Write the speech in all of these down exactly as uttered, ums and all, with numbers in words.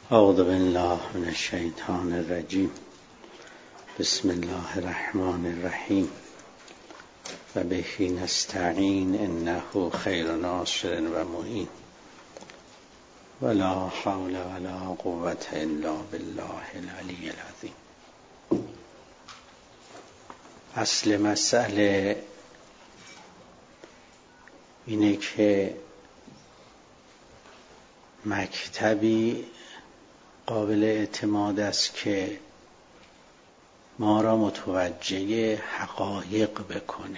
اعوذ بالله من الشیطان الرجیم. بسم الله الرحمن الرحیم و به نستعین انه خیر ناصر و معین ولا حول ولا قوة الا بالله العلی العظیم. اصل مسئله اینه که مکتبی قابل اعتماد است که ما را متوجه حقایق بکنه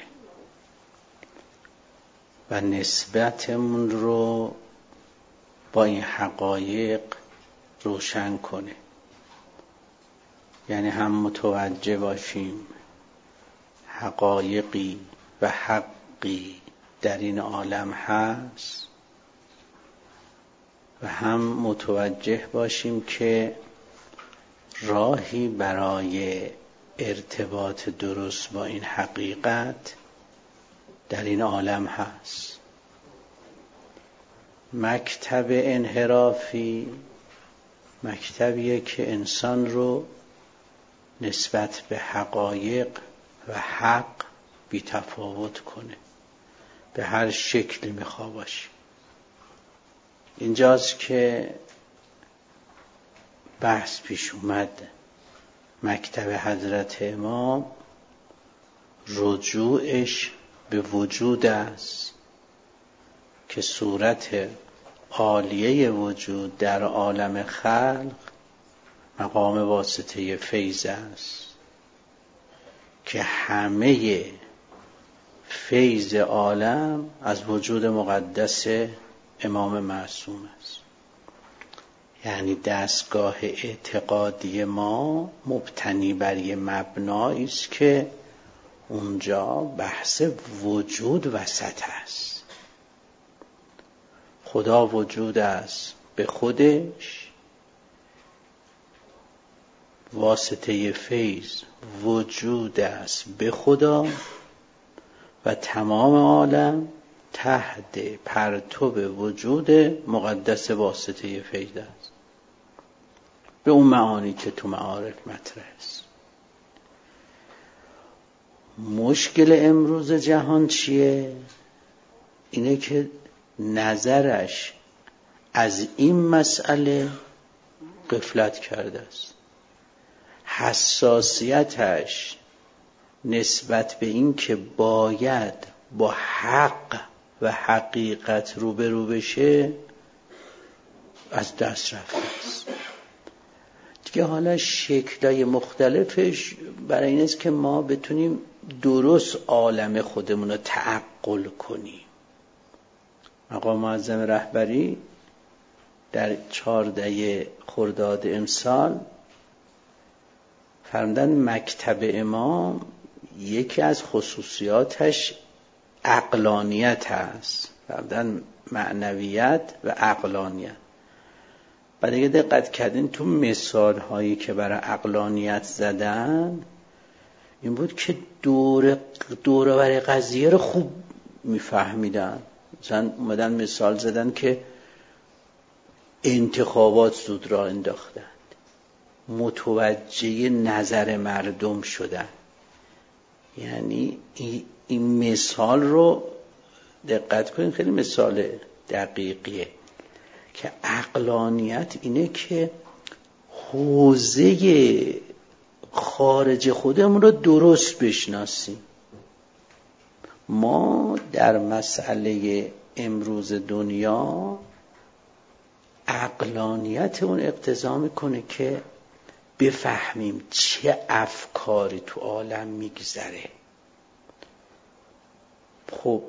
و نسبتمون رو با این حقایق روشن کنه. یعنی هم متوجه باشیم حقایقی و حقی در این عالم هست و هم متوجه باشیم که راهی برای ارتباط درست با این حقیقت در این عالم هست. مکتب انحرافی مکتبیه که انسان رو نسبت به حقایق و حق بی تفاوت کنه، به هر شکلی میخوا باشه. اینجاست که بحث پیش اومد مکتب حضرت امام رجوعش به وجود است که صورت عالیه وجود در عالم خلق مقام واسطه فیض است که همه فیض عالم از وجود مقدس امام معصوم است. یعنی دستگاه اعتقادی ما مبتنی بر یه مبنایی است که اونجا بحث وجود وسط است. خدا وجود است به خودش، واسطه فیض وجود است به خدا و تمام عالم تحت پرتو وجود مقدس واسطه فیض است، به اون معانی که تو معارف مطرح است. مشکل امروز جهان چیه؟ اینه که نظرش از این مسئله غفلت کرده است. حساسیتش نسبت به این که باید با حق و حقیقت روبرو بشه از دست رفته است. دیگه حالا شکل‌های مختلفش برای این است که ما بتونیم درست عالم خودمون رو تعقل کنیم. مقام معظم رهبری در چهارده خرداد امسال فرمودن مکتب امام یکی از خصوصیاتش عقلانیت هست. فرمودن معنویت و عقلانیت. بعد اگه دقت کردین تو مثال هایی که برای عقلانیت زدن این بود که دور دور بر قضیه رو خوب میفهمیدن. مثلا اومدن مثال زدن که انتخابات زود را انداختند، متوجه نظر مردم شدن. یعنی این مثال رو دقت کنین، خیلی مثال دقیقیه که عقلانیت اینه که حوزه خارج خودمون رو درست بشناسیم. ما در مسئله امروز دنیا عقلانیت اون اقتضا میکنه که بفهمیم چه افکاری تو عالم میگذره. خب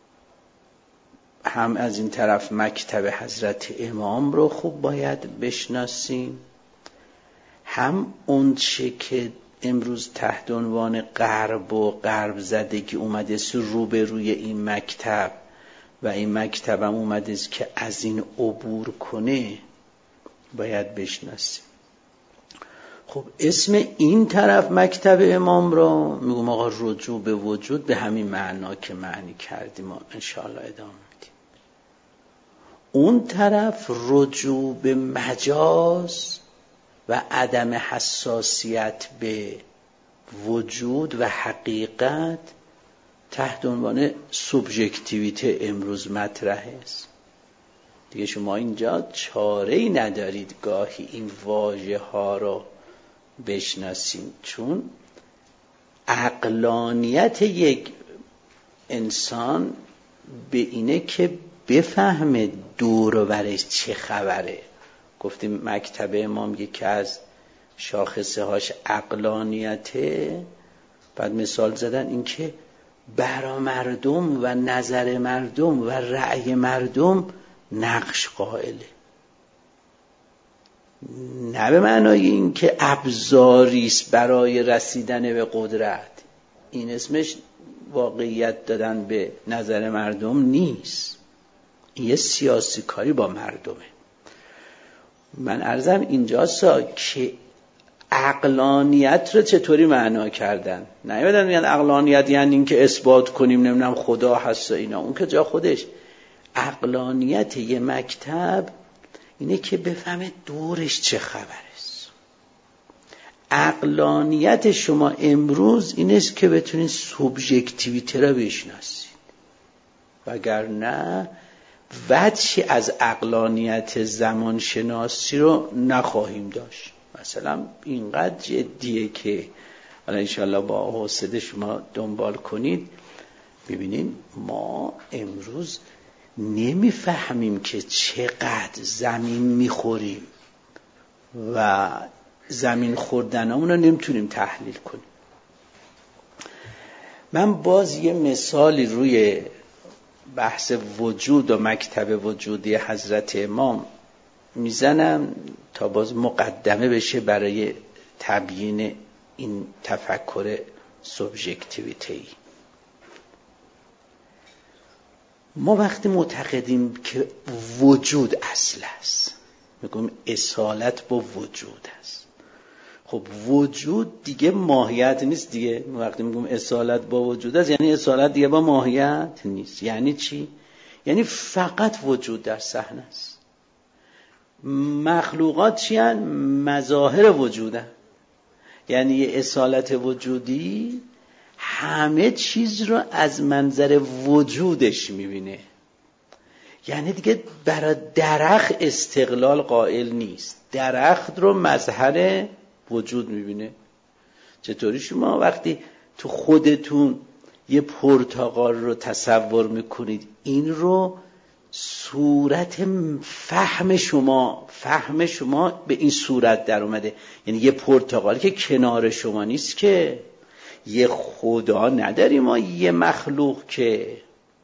هم از این طرف مکتب حضرت امام رو خوب باید بشناسیم، هم اون چه که امروز تحت عنوان غرب و غرب زدگی اومده سو رو به روی این مکتب و این مکتب هم اومده است که از این عبور کنه باید بشناسیم. خب اسم این طرف مکتب امام رو میگم آقا رجوع به وجود به همین معنا که معنی کردیم و انشاءالله ادامه میدیم. اون طرف رجوع به مجاز و عدم حساسیت به وجود و حقیقت تحت عنوان سوبژکتیویته امروز مطرح است. دیگه شما اینجا چاره‌ای ندارید گاهی این واژه ها رو بشناسید، چون عقلانیت یک انسان به اینه که بفهمه دور و برش چه خبره. گفتیم مکتب امام یکی از شاخصه هاش عقلانیته. بعد مثال زدن این که برا مردم و نظر مردم و رأی مردم نقش قائله، نه به معنای این که ابزاریست برای رسیدن به قدرت. این اسمش واقعیت دادن به نظر مردم نیست، این یه سیاسی کاری با مردمه. من عرضم اینجاستا که عقلانیت رو چطوری معنا کردن. نمیدونم میگن عقلانیت یعنی این که اثبات کنیم نمیدونم خدا هست و اینا، اون که جا خودش. عقلانیت یه مکتب اینه که بفهمه دورش چه خبر است. عقلانیت شما امروز اینه که بتونید سوبژکتیویته رو بشناسید، وگرنه وجهی از عقلانیت زمانشناسی رو نخواهیم داشت. مثلا اینقدر جدیه که حالا انشاءالله با حوصله شما دنبال کنید، ببینید ما امروز نمیفهمیم که چقدر زمین میخوریم و زمین خوردنمون رو نمیتونیم تحلیل کنیم. من باز یه مثالی روی بحث وجود و مکتب وجودی حضرت امام میزنم تا باز مقدمه بشه برای تبیین این تفکر سوبژکتیویته‌ای. ما وقتی معتقدیم که وجود اصل است، میگم اصالت با وجود است. خب وجود دیگه ماهیت نیست دیگه. وقتی میگم اصالت با وجود است یعنی اصالت دیگه با ماهیت نیست. یعنی چی؟ یعنی فقط وجود در صحنه است. مخلوقات چی هن؟ مظاهر وجودن. یعنی یه اصالت وجودی همه چیز رو از منظر وجودش میبینه. یعنی دیگه برای درخت استقلال قائل نیست، درخت رو مظهر وجود میبینه. چطوری شما وقتی تو خودتون یه پرتقال رو تصور میکنید، این رو صورت فهم شما فهم شما به این صورت در اومده. یعنی یه پرتقال که کنار شما نیست که، یه خدا نداریم ما، یه مخلوق که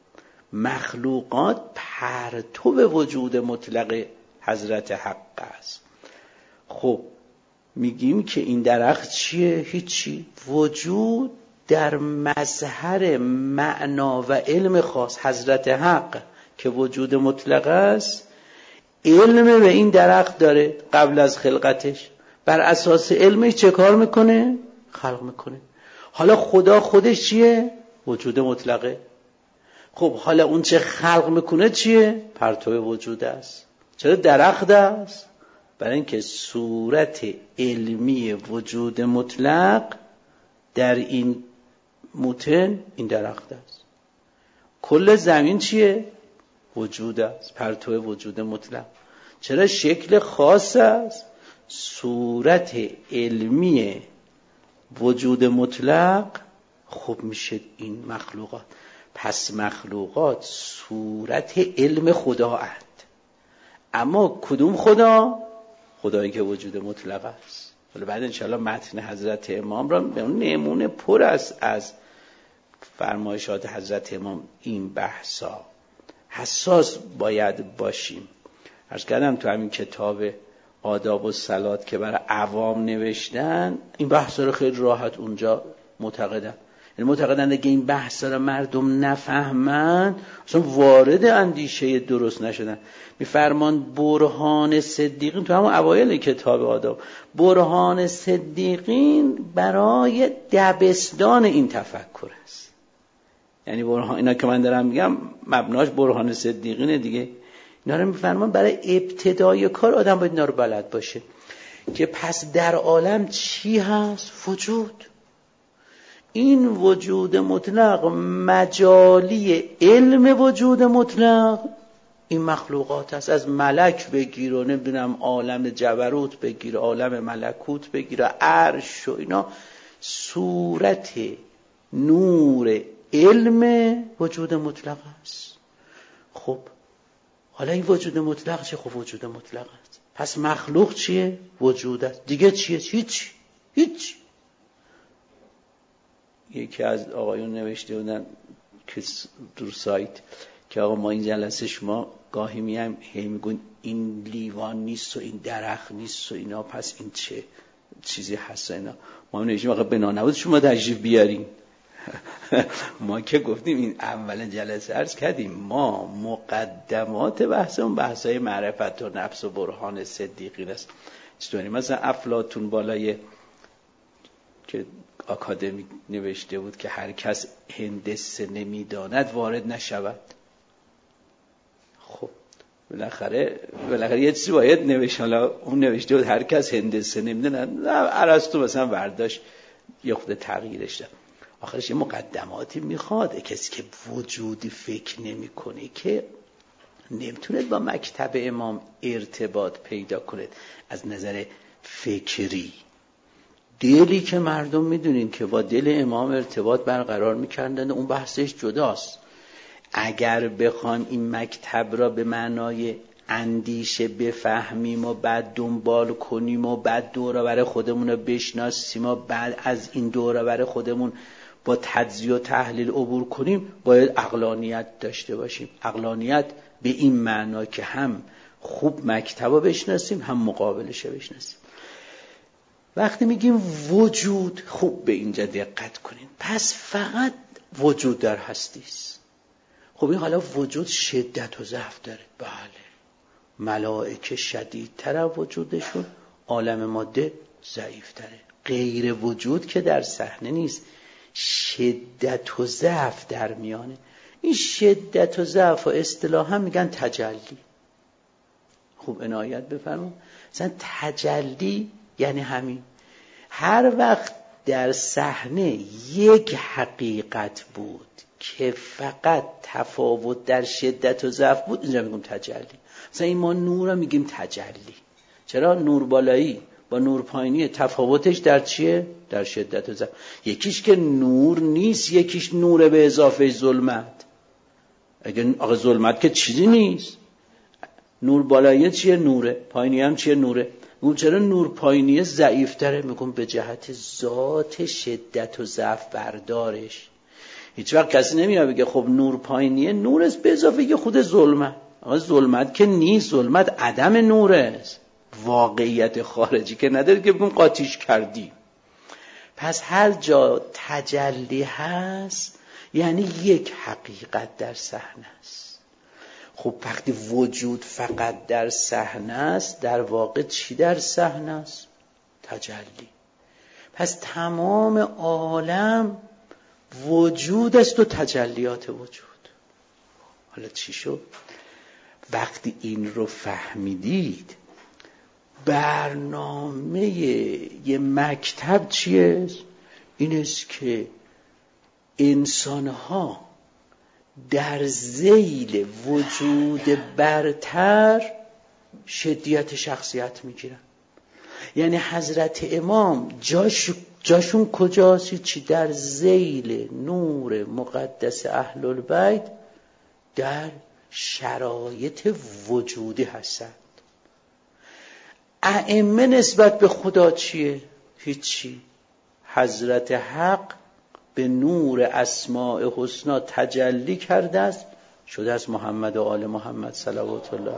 مخلوقات پرتو وجود مطلق حضرت حق است. خب میگیم که این درخت چیه؟ هیچی. وجود در مظهر معنا و علم خاص حضرت حق که وجود مطلق است، علم به این درخت داره قبل از خلقتش. بر اساس علمش چه کار میکنه؟ خلق میکنه. حالا خدا خودش چیه؟ وجود مطلقه. خب حالا اون چه خلق میکنه چیه؟ پرتو وجود است. چرا درخت است؟ برای اینکه صورت علمی وجود مطلق در این موتن این درخت است. کل زمین چیه؟ وجود است، پرتو وجود مطلق. چرا شکل خاص است؟ صورت علمی وجود مطلق. خب میشه این مخلوقات. پس مخلوقات صورت علم خدا اند. اما کدوم خدا؟ خدایی که وجود مطلق است. ولی بعد انشاءالله متن حضرت امام را به اون نمونه پر است از فرمایشات حضرت امام. این بحثا حساس باید باشیم. عرض کردم تو همین کتاب آداب الصلات که برای عوام نوشتن، این بحثا رو خیلی راحت اونجا معتقدن. یعنی معتقدن اگه این بحثا رو مردم نفهمن اصلا وارد اندیشه درست نشدن. میفرمان برهان صدیقین تو همون اوایل کتاب آداب، برهان صدیقین برای دبستان این تفکر است. یعنی برهان اینا که من دارم میگم مبناش برهان صدیقینه دیگه. اینا رو میفرمان برای ابتدای کار آدم باید اینا رو بلد باشه که پس در عالم چی هست؟ وجود. این وجود مطلق مجالی علم وجود مطلق این مخلوقات هست. از ملک بگیر و نمیدونم عالم جبروت بگیر، عالم ملکوت بگیر، عرش و اینا صورت نور علم وجود مطلق است. خب حالا این وجود مطلق چیه؟ خب وجود مطلق است. پس مخلوق چیه؟ وجود است. دیگه چیه؟ هیچ هیچ. یکی از آقایون نوشته بودن که در سایت که آقا ما این جلسه شما گاهی میایم هی میگون این لیوان نیست و این درخت نیست و اینا، پس این چه چیزی هست اینا. ما هم نوشتیم آقا بنا نبود شما تشریف بیارین. ما که گفتیم این اول جلسه عرض کردیم ما مقدمات بحثمون بحثای معرفت و نفس و برهان صدیقین است. چطوری مثلا افلاطون بالای که آکادمی نوشته بود که هر کس هندسه نمیداند وارد نشود. خب بالاخره بالاخره یه چیزی باید نوشت. حالا اون نوشته بود هر کس هندسه نمیداند، ارسطو مثلا برداشت یه خود تغییرش داد. آخرش یه مقدماتی میخواد. کسی که وجودی فکر نمیکنه که نمیتونه با مکتب امام ارتباط پیدا کنه از نظر فکری. دلی که مردم میدونین که با دل امام ارتباط برقرار میکردن اون بحثش جداست. اگر بخوان این مکتب را به معنای اندیشه بفهمیم و بعد دنبال کنیم و بعد دوره بر خودمون رو بشناسیم و بعد از این دوره بر خودمون با تجزیه و تحلیل عبور کنیم، باید عقلانیت داشته باشیم. عقلانیت به این معنا که هم خوب مکتب رو بشناسیم هم مقابلش رو بشناسیم. وقتی میگیم وجود، خوب به اینجا دقت کنین. پس فقط وجود در هستی است. خب این حالا وجود شدت و ضعف داره. بله، ملائکه شدیدتر وجودشون، عالم ماده ضعیفتره. غیر وجود که در صحنه نیست، شدت و ضعف در میانه. این شدت و ضعف و اصطلاحا میگن تجلی. خوب عنایت بفرمایید. مثلا تجلی یعنی همین. هر وقت در صحنه یک حقیقت بود که فقط تفاوت در شدت و ضعف بود، اینجا میگیم تجلی. مثلا این ما نور رو میگیم تجلی. چرا؟ نور بالایی با نور پایینی تفاوتش در چیه؟ در شدت و ضعف. یکیش که نور نیست، یکیش نور به اضافه ظلمت. اگه آقا ظلمت که چیزی نیست. نور بالایی چیه؟ نوره. پایینی هم چیه؟ نوره. میگم چرا نور پایینی ضعیف‌تره؟ میگم به جهت ذات شدت و ضعف بردارش. هیچ وقت کسی نمیاد بگه خب نور پایینیه، نور است به اضافه یه خود ظلمت. آقا ظلمت که نیست، ظلمت عدم نور است. واقعیت خارجی که نداره که بگم قاطیش کردی. پس هر جا تجلی هست یعنی یک حقیقت در صحنه است. خب وقتی وجود فقط در صحنه است، در واقع چی در صحنه است؟ تجلی. پس تمام عالم وجود است و تجلیات وجود. حالا چی شد؟ وقتی این رو فهمیدید، برنامه یه مکتب چیه؟ این است که انسانها در ذیل وجود برتر شدیت شخصیت میگیرن. یعنی حضرت امام جاش جاشون کجاست؟ چی؟ در ذیل نور مقدس اهل البیت در شرایط وجودی هستند. ائمه نسبت به خدا چیه؟ هیچی. حضرت حق به نور اسماء حسنا تجلی کرده است، شده از محمد و آل محمد صلوات الله.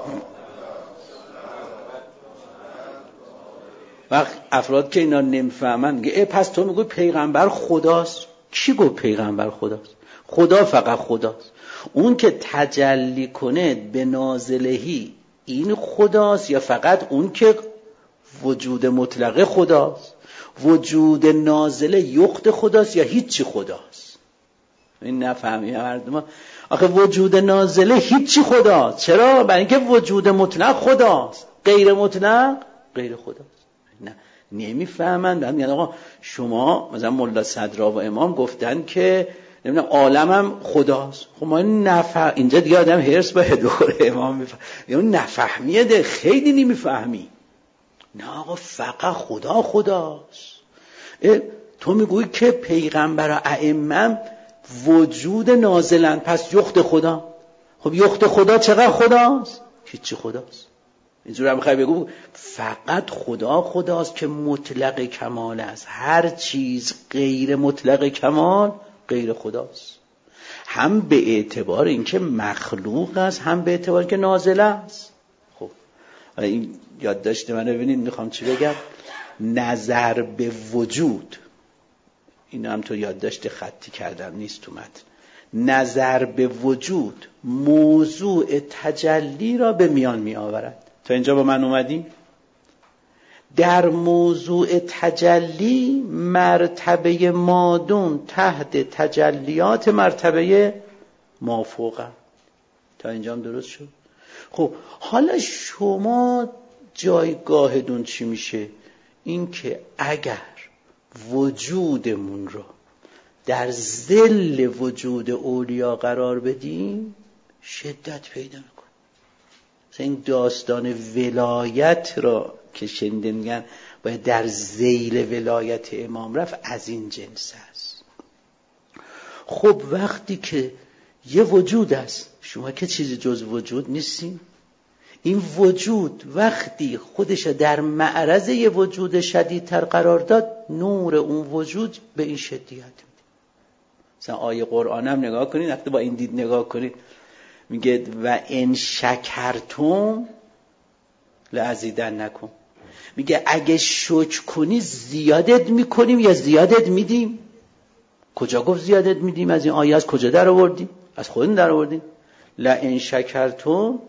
وقت افراد که اینا نمیفهمن میگه ای پس تو میگوی پیغمبر خداست. کی گفت پیغمبر خداست؟ خدا فقط خداست. اون که تجلی کنه به نازلهی این خداست یا فقط اون که وجود مطلق خداست؟ وجود نازله یخت خداست یا هیچی خداست؟ این نفهمی مردم. آخه وجود نازله هیچی خداست. چرا؟ برای اینکه وجود مطلق خداست، غیر مطلق غیر خداست. نه نمیفهمن. بعد میگن آقا شما مثلا ملا صدرا و امام گفتن که نمیدونم عالمم خداست. خب ما نفهم. اینجا دیگه آدم هرس باید بخوره. امام میفهم اون نفهمیه ده، خیلی نمیفهمی. نه آقا فقط خدا خداست. تو میگویی که پیغمبر و ائمه وجود نازلن، پس یخت خدا. خب یخت خدا چقدر خداست؟ هیچی خداست. اینجور هم بخوای بگو فقط خدا خداست که مطلق کمال است. هر چیز غیر مطلق کمال غیر خداست، هم به اعتبار اینکه مخلوق است، هم به اعتبار که نازل است. خب این یادداشت منو ببینید، میخوام چی بگم. نظر به وجود، اینو هم تو یادداشت خطی کردم نیست تو متن. نظر به وجود موضوع تجلی را به میان می آورد. تا اینجا با من اومدی؟ در موضوع تجلی مرتبه مادون تحت تجلیات مرتبه مافوقه. تا اینجا هم درست شد؟ خب حالا شما جایگاهتون چی میشه؟ این که اگر وجودمون رو در ظل وجود اولیا قرار بدیم شدت پیدا میکنه. این داستان ولایت را که شنیدن میگن باید در ذیل ولایت امام رفت، از این جنس است. خب وقتی که یه وجود است، شما که چیزی جز وجود نیستین. این وجود وقتی خودش در معرض یه وجود شدیدتر قرار داد، نور اون وجود به این شدیت میده. مثلا آیه قرآن هم نگاه کنید، وقتی با این دید نگاه کنید میگه و ان شکرتم لازیدنکم. میگه اگه شکر کنی زیادت میکنیم یا زیادت میدیم. کجا گفت زیادت میدیم؟ از این آیه از کجا در آوردیم؟ از خودمون در آوردیم. لئن شکرتم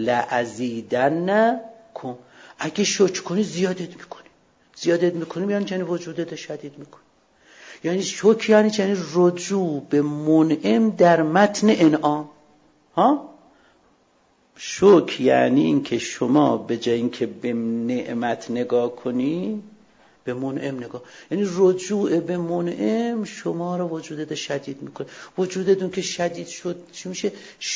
لازیدنکم. اگه شکر کنی زیادت میکنیم. زیادت میکنیم یعنی چنین وجودت شدید میکنیم. یعنی شکر یعنی چنین رجوع به منعم در متن انعام. ها؟ شکر یعنی این که شما به جای این که به نعمت نگاه کنی به منعم نگاه، یعنی رجوع به منعم شما رو وجودت شدید میکنه. وجودتون که شدید شد چی میشه؟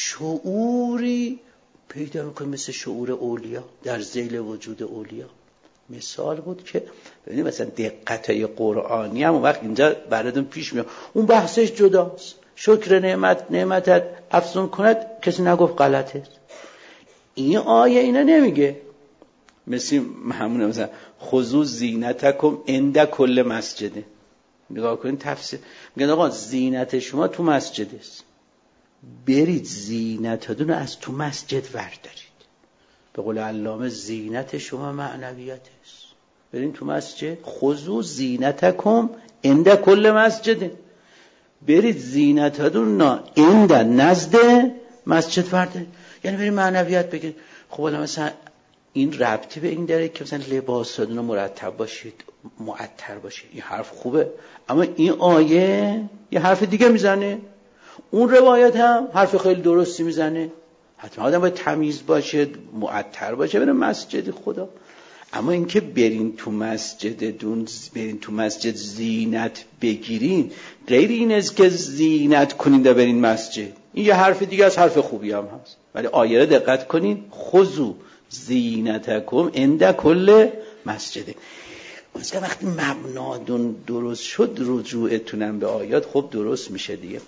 شعوری پیدا میکنه مثل شعور اولیا در ذیل وجود اولیا. مثال بود که ببینید مثلا دقتای قرآنی هم اون وقت اینجا براتون پیش میاد. اون بحثش جداست. شکر نعمت نعمتت افزون کند، کسی نگفت غلطه. این آیه اینا نمیگه. مثل همونه مثلا خذوا زینتکم عند کل مسجد. نگاه کنید تفسیر میگن آقا زینت شما تو مسجد است، برید زینتتون رو از تو مسجد وردارید. به قول علامه زینت شما معنویت است، برید تو مسجد. خذوا زینتکم عند کل مسجد، برید زینتتون رو عند نزد مسجد وردارید، یعنی برید معنویت بگیرید. خب حالا مثلا این ربطی به این داره که مثلا لباساتون مرتب باشید، معطر باشید. این حرف خوبه، اما این آیه یه حرف دیگه میزنه. اون روایت هم حرف خیلی درستی میزنه. حتما آدم باید تمیز باشه، معطر باشه بره مسجد خدا. اما اینکه برین تو مسجدتون، برین تو مسجد زینت بگیرین، غیر این است که زینت کنین و برین مسجد. این یه حرف دیگه از حرف خوبی هم هست. ولی آیه رو دقت کنین، خذوا زینتکم عند کل مسجد. مثلا وقتی مبنادون درست شد، رجوعتونم به آیات خب درست میشه دیگه.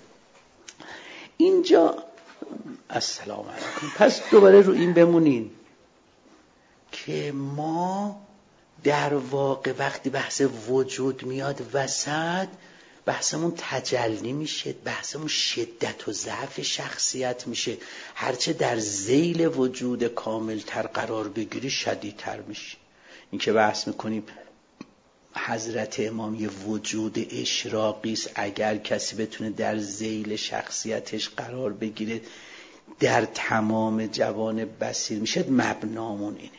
اینجا السلام علیکم. پس دوباره رو این بمونین که ما در واقع وقتی بحث وجود میاد وسط، بحثمون تجلی میشه، بحثمون شدت و ضعف شخصیت میشه. هرچه در ذیل وجود کامل تر قرار بگیری شدیدتر میشه. این که بحث میکنیم حضرت امام یه وجود اشراقی است، اگر کسی بتونه در ذیل شخصیتش قرار بگیره در تمام جوان بصیر میشه. مبنامون اینه.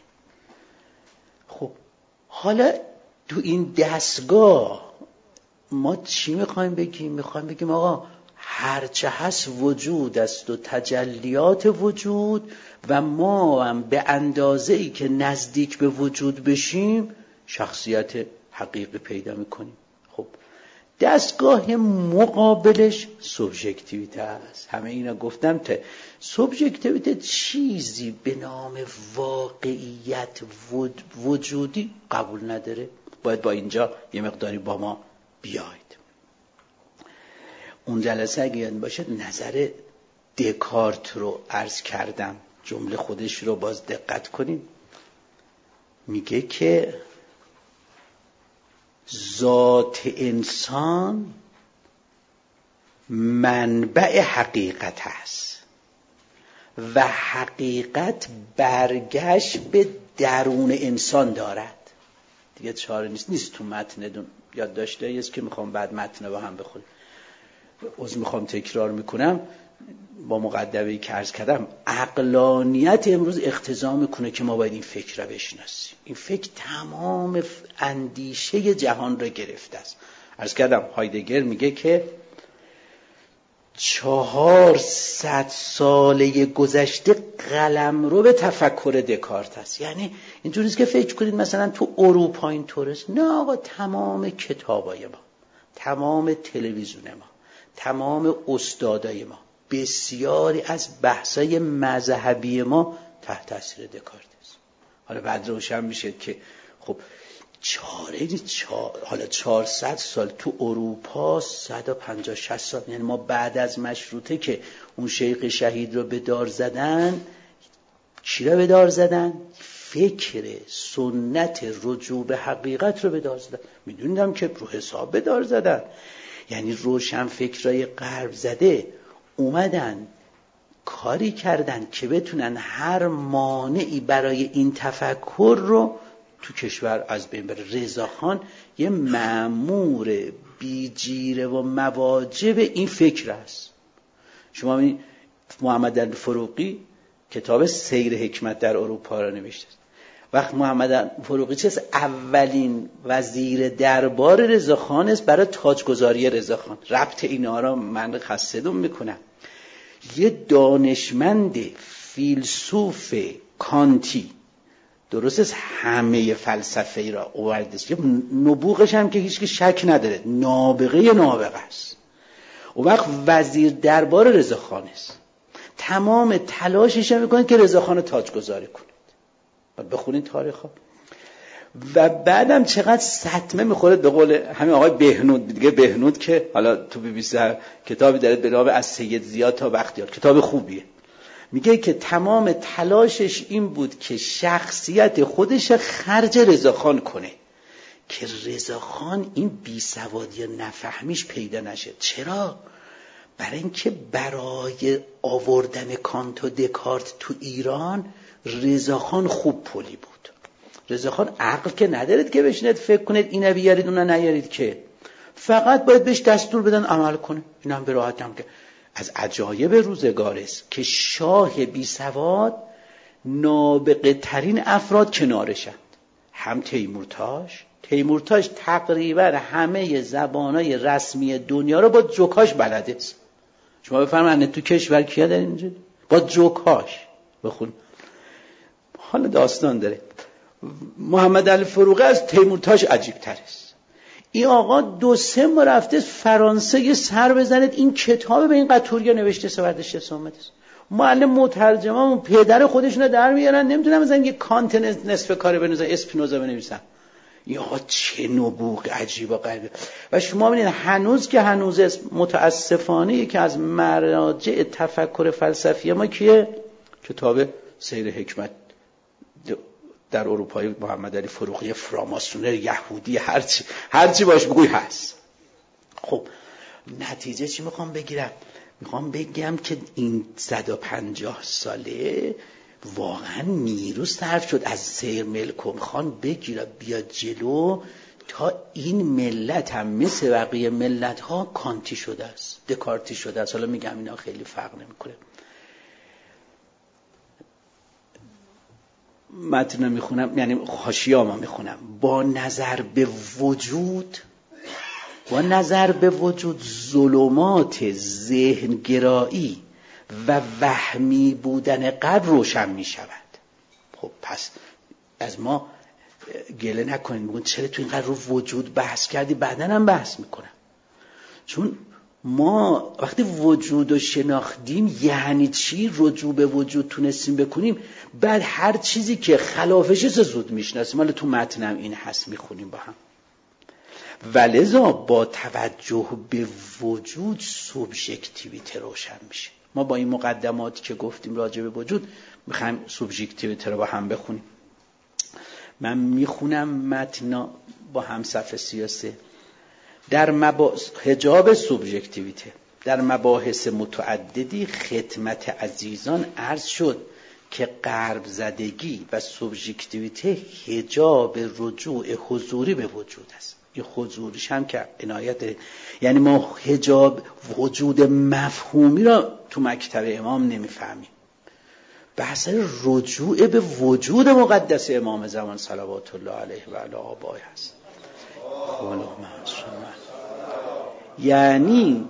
خب حالا تو این دستگاه ما چی میخوایم بگیم؟ میخوایم بگیم آقا هرچه هست وجود است و تجلیات وجود و ما هم به اندازه‌ای که نزدیک به وجود بشیم شخصیت حقیقی پیدا میکنیم. خب دستگاه مقابلش سوبژکتیویته است. همه اینا گفتم که سوبژکتیویته چیزی به نام واقعیت وجودی قبول نداره. باید با اینجا یه مقداری با ما بیاید. اون جلسه اگه یاد باشه نظر دکارت رو عرض کردم، جمله خودش رو باز دقت کنید. میگه که ذات انسان منبع حقیقت است و حقیقت برگشت به درون انسان دارد. دیگه چاره نیست نیست تو متن دون یاد داشته است که میخوام بعد متن با هم بخونیم. عذر میخوام تکرار میکنم با مقدمه‌ای که عرض کردم. عقلانیت امروز اقتضا میکنه که ما باید این فکر را بشناسیم. این فکر تمام اندیشه جهان را گرفته است. عرض کردم هایدگر میگه که چهارصد ساله گذشته قلمرو به تفکر دکارت است. یعنی اینجوریه که فکر کنید مثلا تو اروپا اینطوره است. نه آقا، تمام کتابای ما، تمام تلویزیون ما، تمام استادای ما، بسیاری از بحثای مذهبی ما تحت تاثیر دکارت است. حالا بعد روشن میشه که خب چاره چار... حالا چهارصد سال تو اروپا، صد و پنجاه شصت سال، یعنی ما بعد از مشروطه که اون شیخ شهید رو به دار زدن، چی رو به دار زدن؟ فکر سنت رجوع به حقیقت رو به دار زدن. میدونیدم که رو حساب به دار زدن، یعنی روشن فکرای غرب زده اومدن کاری کردن که بتونن هر مانعی برای این تفکر رو تو کشور از بین بره. رضاخان یه مأمور بیجیره و مواجب این فکر است. شما ببینید محمد علی فروغی کتاب سیر حکمت در اروپا را نوشته است. وقت محمد علی فروغی چه اولین وزیر دربار رضاخان است برای تاجگذاری رضاخان. ربط اینا را من خستدون میکنم. یه دانشمند فیلسوف کانتی، درست است همه فلسفه ای را آورده است، نبوغش هم که هیچ که شک نداره نابغه نابغه است. اون وقت وزیر دربار رضاخان است، تمام تلاشش میکنه که رضاخان رو تاجگذاری کنه. بعد بخونید تاریخا. و بعدم چقدر صدمه میخوره به قول همین آقای بهنود دیگه. بهنود که حالا تو بی بی سی کتابی داره به نام از سید زیاد تا بختیار، کتاب خوبیه. میگه که تمام تلاشش این بود که شخصیت خودش خرج رضاخان کنه که رضاخان این بیسوادی نفهمیش پیدا نشه. چرا؟ برای اینکه برای آوردن کانت و دکارت تو ایران رضاخان خوب پلی بود. رضاخان عقل که ندارید که بشینید فکر کنید اینا بیارید اونا نیارید، که فقط باید بهش دستور بدن عمل کنه. اینا هم به راحت هم که از عجایب روزگار است که شاه بی سواد نابغه ترین افراد کنارشند. هم تیمورتاش تیمورتاش تقریبا همه زبانای رسمی دنیا رو با جوکاش بلده است. شما بفرمایید تو کشور کیا دارین اینجا با جوکاش بخون. حالا داستان داره. محمد علی فروغی از تیمورتاش عجیب تر است. این آقا دو سه ما رفته فرانسه یه سر بزنید این کتاب به این قطوریا نوشته سوردش سومت است. معلم مترجمامون پدر خودشونو در میارن، نمیدونم مثلا یه کانت نصف کاره بنویسن، اسپینوزا بنویسن. این آقا چه نبوغ عجیب و غریبه. و شما ببینید هنوز که هنوز متاسفانه یکی از مراجع تفکر فلسفی ما کیه؟ کتاب سیر حکمت در اروپای محمد علی فروغی، فراماسونر، یهودی، هرچی هرچی باش بگوی هست. خب نتیجه چی میخوام بگیرم؟ میخوام بگم که این صد و پنجاه ساله واقعا نیرو صرف شد از سیر ملکم خان بگیره بیا جلو تا این ملت هم مثل بقیه ملت ها کانتی شده است، دکارتی شده است. حالا میگم اینا خیلی فرق نمیکنه. متن میخونم، یعنی حاشیه‌ام میخونم. با نظر به وجود با نظر به وجود ظلمات ذهنگرایی و وهمی بودن قلب روشن می شود. خب پس از ما گله نکنید، بگون چرا تو اینقدر رو وجود بحث کردی، بعدن هم بحث میکنم. چون ما وقتی وجود رو شناختیم یعنی چی، رجوع به وجود تونستیم بکنیم، بعد هر چیزی که خلافش زود میشناسیم. حالا تو متنم این هست، میخونیم با هم. ولذا با توجه به وجود سوبژکتیویته روشن میشه. ما با این مقدماتی که گفتیم راجع به وجود میخوایم سوبژکتیویته رو با هم بخونیم. من میخونم متن با هم صفحه سی و سه. در مباحث حجاب سوبژکتیویته در مباحث متعددی خدمت عزیزان عرض شد که غرب زدگی و سوبژکتیویته حجاب رجوع حضوری به وجود است. این حضوریش هم که عنایت دارید، یعنی ما حجاب وجود مفهومی را تو مکتب امام نمیفهمیم. بحث رجوع به وجود مقدس امام زمان صلوات الله علیه و علی آبائه هست. یعنی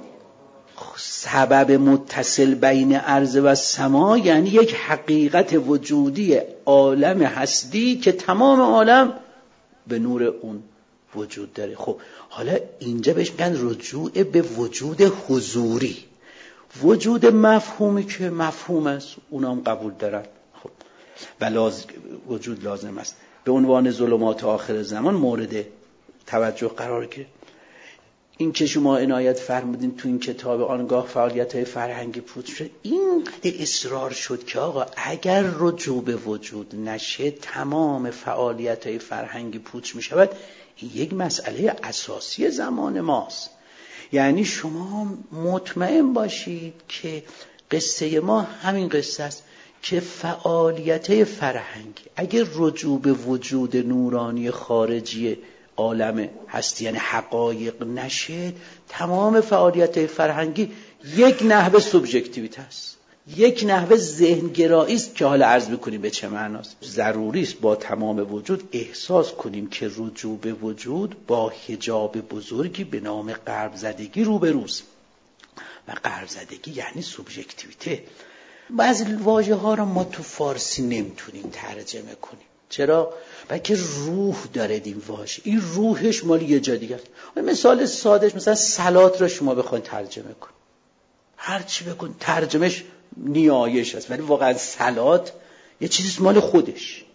سبب متصل بین ارض و سما، یعنی یک حقیقت وجودی عالم هستی که تمام عالم به نور اون وجود داره. خب حالا اینجا بهش میگن رجوع به وجود حضوری. وجود مفهومی که مفهوم است اونام قبول دارن. خب و لاز... وجود لازم است به عنوان ظلمات آخر زمان مورد توجه قرار گرفت. این که شما عنایت فرمودین تو این کتاب آنگاه فعالیت‌های فرهنگی پوچ شد، اینقدر اصرار شد که آقا اگر رجوع به وجود نشه تمام فعالیت‌های فرهنگی پوچ می‌شود. این یک مسئله اساسی زمان ماست. یعنی شما مطمئن باشید که قصه ما همین قصه است که فعالیت‌های فرهنگی اگر رجوع به وجود نورانی خارجی عالم هستی یعنی حقایق نشه، تمام فعالیت فرهنگی یک نحوه سوبژکتیویته است، یک نحوه ذهنگرایی است که حالا عرض می‌کنیم به چه معناست. ضروری است با تمام وجود احساس کنیم که رجوع به وجود با حجاب بزرگی به نام غرب زدگی روبروست. و غرب زدگی یعنی سوبژکتیویته. بعضی واژه ها را ما تو فارسی نمیتونیم ترجمه کنیم. چرا؟ بلکه روح داره این واژه، این روحش مال یه جا دیگه است. مثال سادهش مثلا صلات را شما بخواید ترجمه کن، هر چی بکن ترجمهش نیایش است، ولی واقعا صلات یه چیزی مال خودش.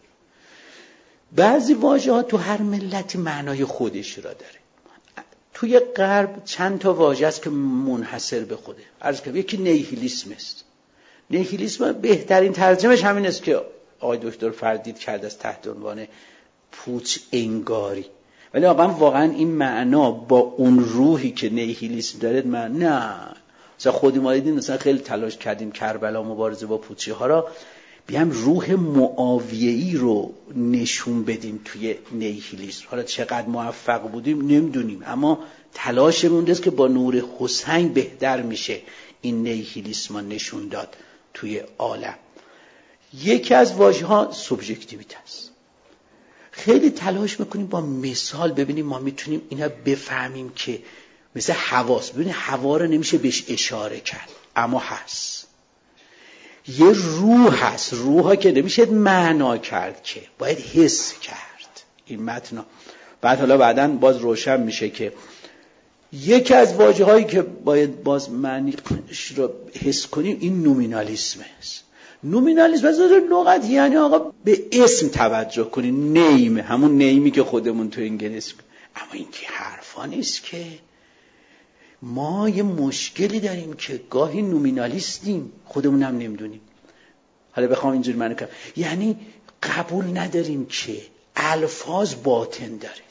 بعضی واژه ها تو هر ملتی معنای خودش را داره. توی غرب چند تا واژه است که منحصر به خوده. عرض کنم یکی نیهیلیسم است. نیهیلیسم بهترین ترجمهش همین است که آقای دکتر فردید کرد از تحت عنوان پوچ انگاری. ولی واقعا واقعا این معنا با اون روحی که نیهیلیسم داره من نه. مثلا خودی ما دیدیم مثلا خیلی تلاش کردیم کربلا مبارزه با پوچی ها را بیام روح معاویه‌ای رو نشون بدیم توی نیهیلیسم. حالا چقدر موفق بودیم نمیدونیم، اما تلاشمون است که با نور حسین بهتر میشه این نیهیلیسم رو نشون داد توی عالم. یکی از واژه‌ها سوبژکتیویته است. خیلی تلاش میکنیم با مثال ببینیم ما میتونیم اینا بفهمیم که مثل حواس، ببینید هوا رو نمیشه بهش اشاره کرد اما هست. یه روح هست، روحا که نمیشه معنا کرد که باید حس کرد. این متن بعد حالا بعداً باز روشن میشه که یکی از واژه‌هایی که باید باز معنیش رو حس کنیم این نومینالیسم است. نومینالیسم از لغت یعنی آقا به اسم توجه کنین، نیم، همون نیمی که خودمون تو انگلیسی. اما این که حرفا نیست که. ما یه مشکلی داریم که گاهی نومینالیستیم خودمون هم نمیدونیم. حالا بخوام اینجوری معنی کنم، یعنی قبول نداریم که الفاظ باطن دارید.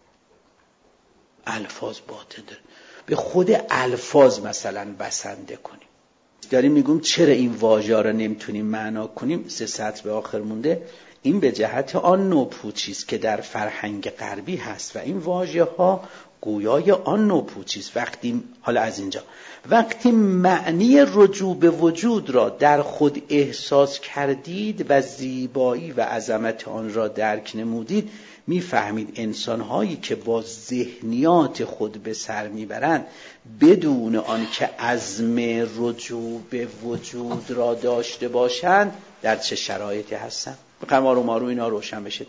الفاظ باطن دارید. به خود الفاظ مثلا بسنده کنیم. داریم میگم چرا این واژه‌ها رو نمیتونیم معنا کنیم. سه سطر به آخر مونده. این به جهت آن نوع پوچی است که در فرهنگ غربی هست و این واژه ها گویای آن نوع پوچی است. وقتی حالا از اینجا وقتی معنی رجوع به وجود را در خود احساس کردید و زیبایی و عظمت آن را درک نمودید، میفهمید انسان‌هایی که با ذهنیات خود به سر میبرند بدون آن که عزم رجوع به وجود را داشته باشند در چه شرایطی هستند. بخوایم آروم آروم اینا روشن بشه.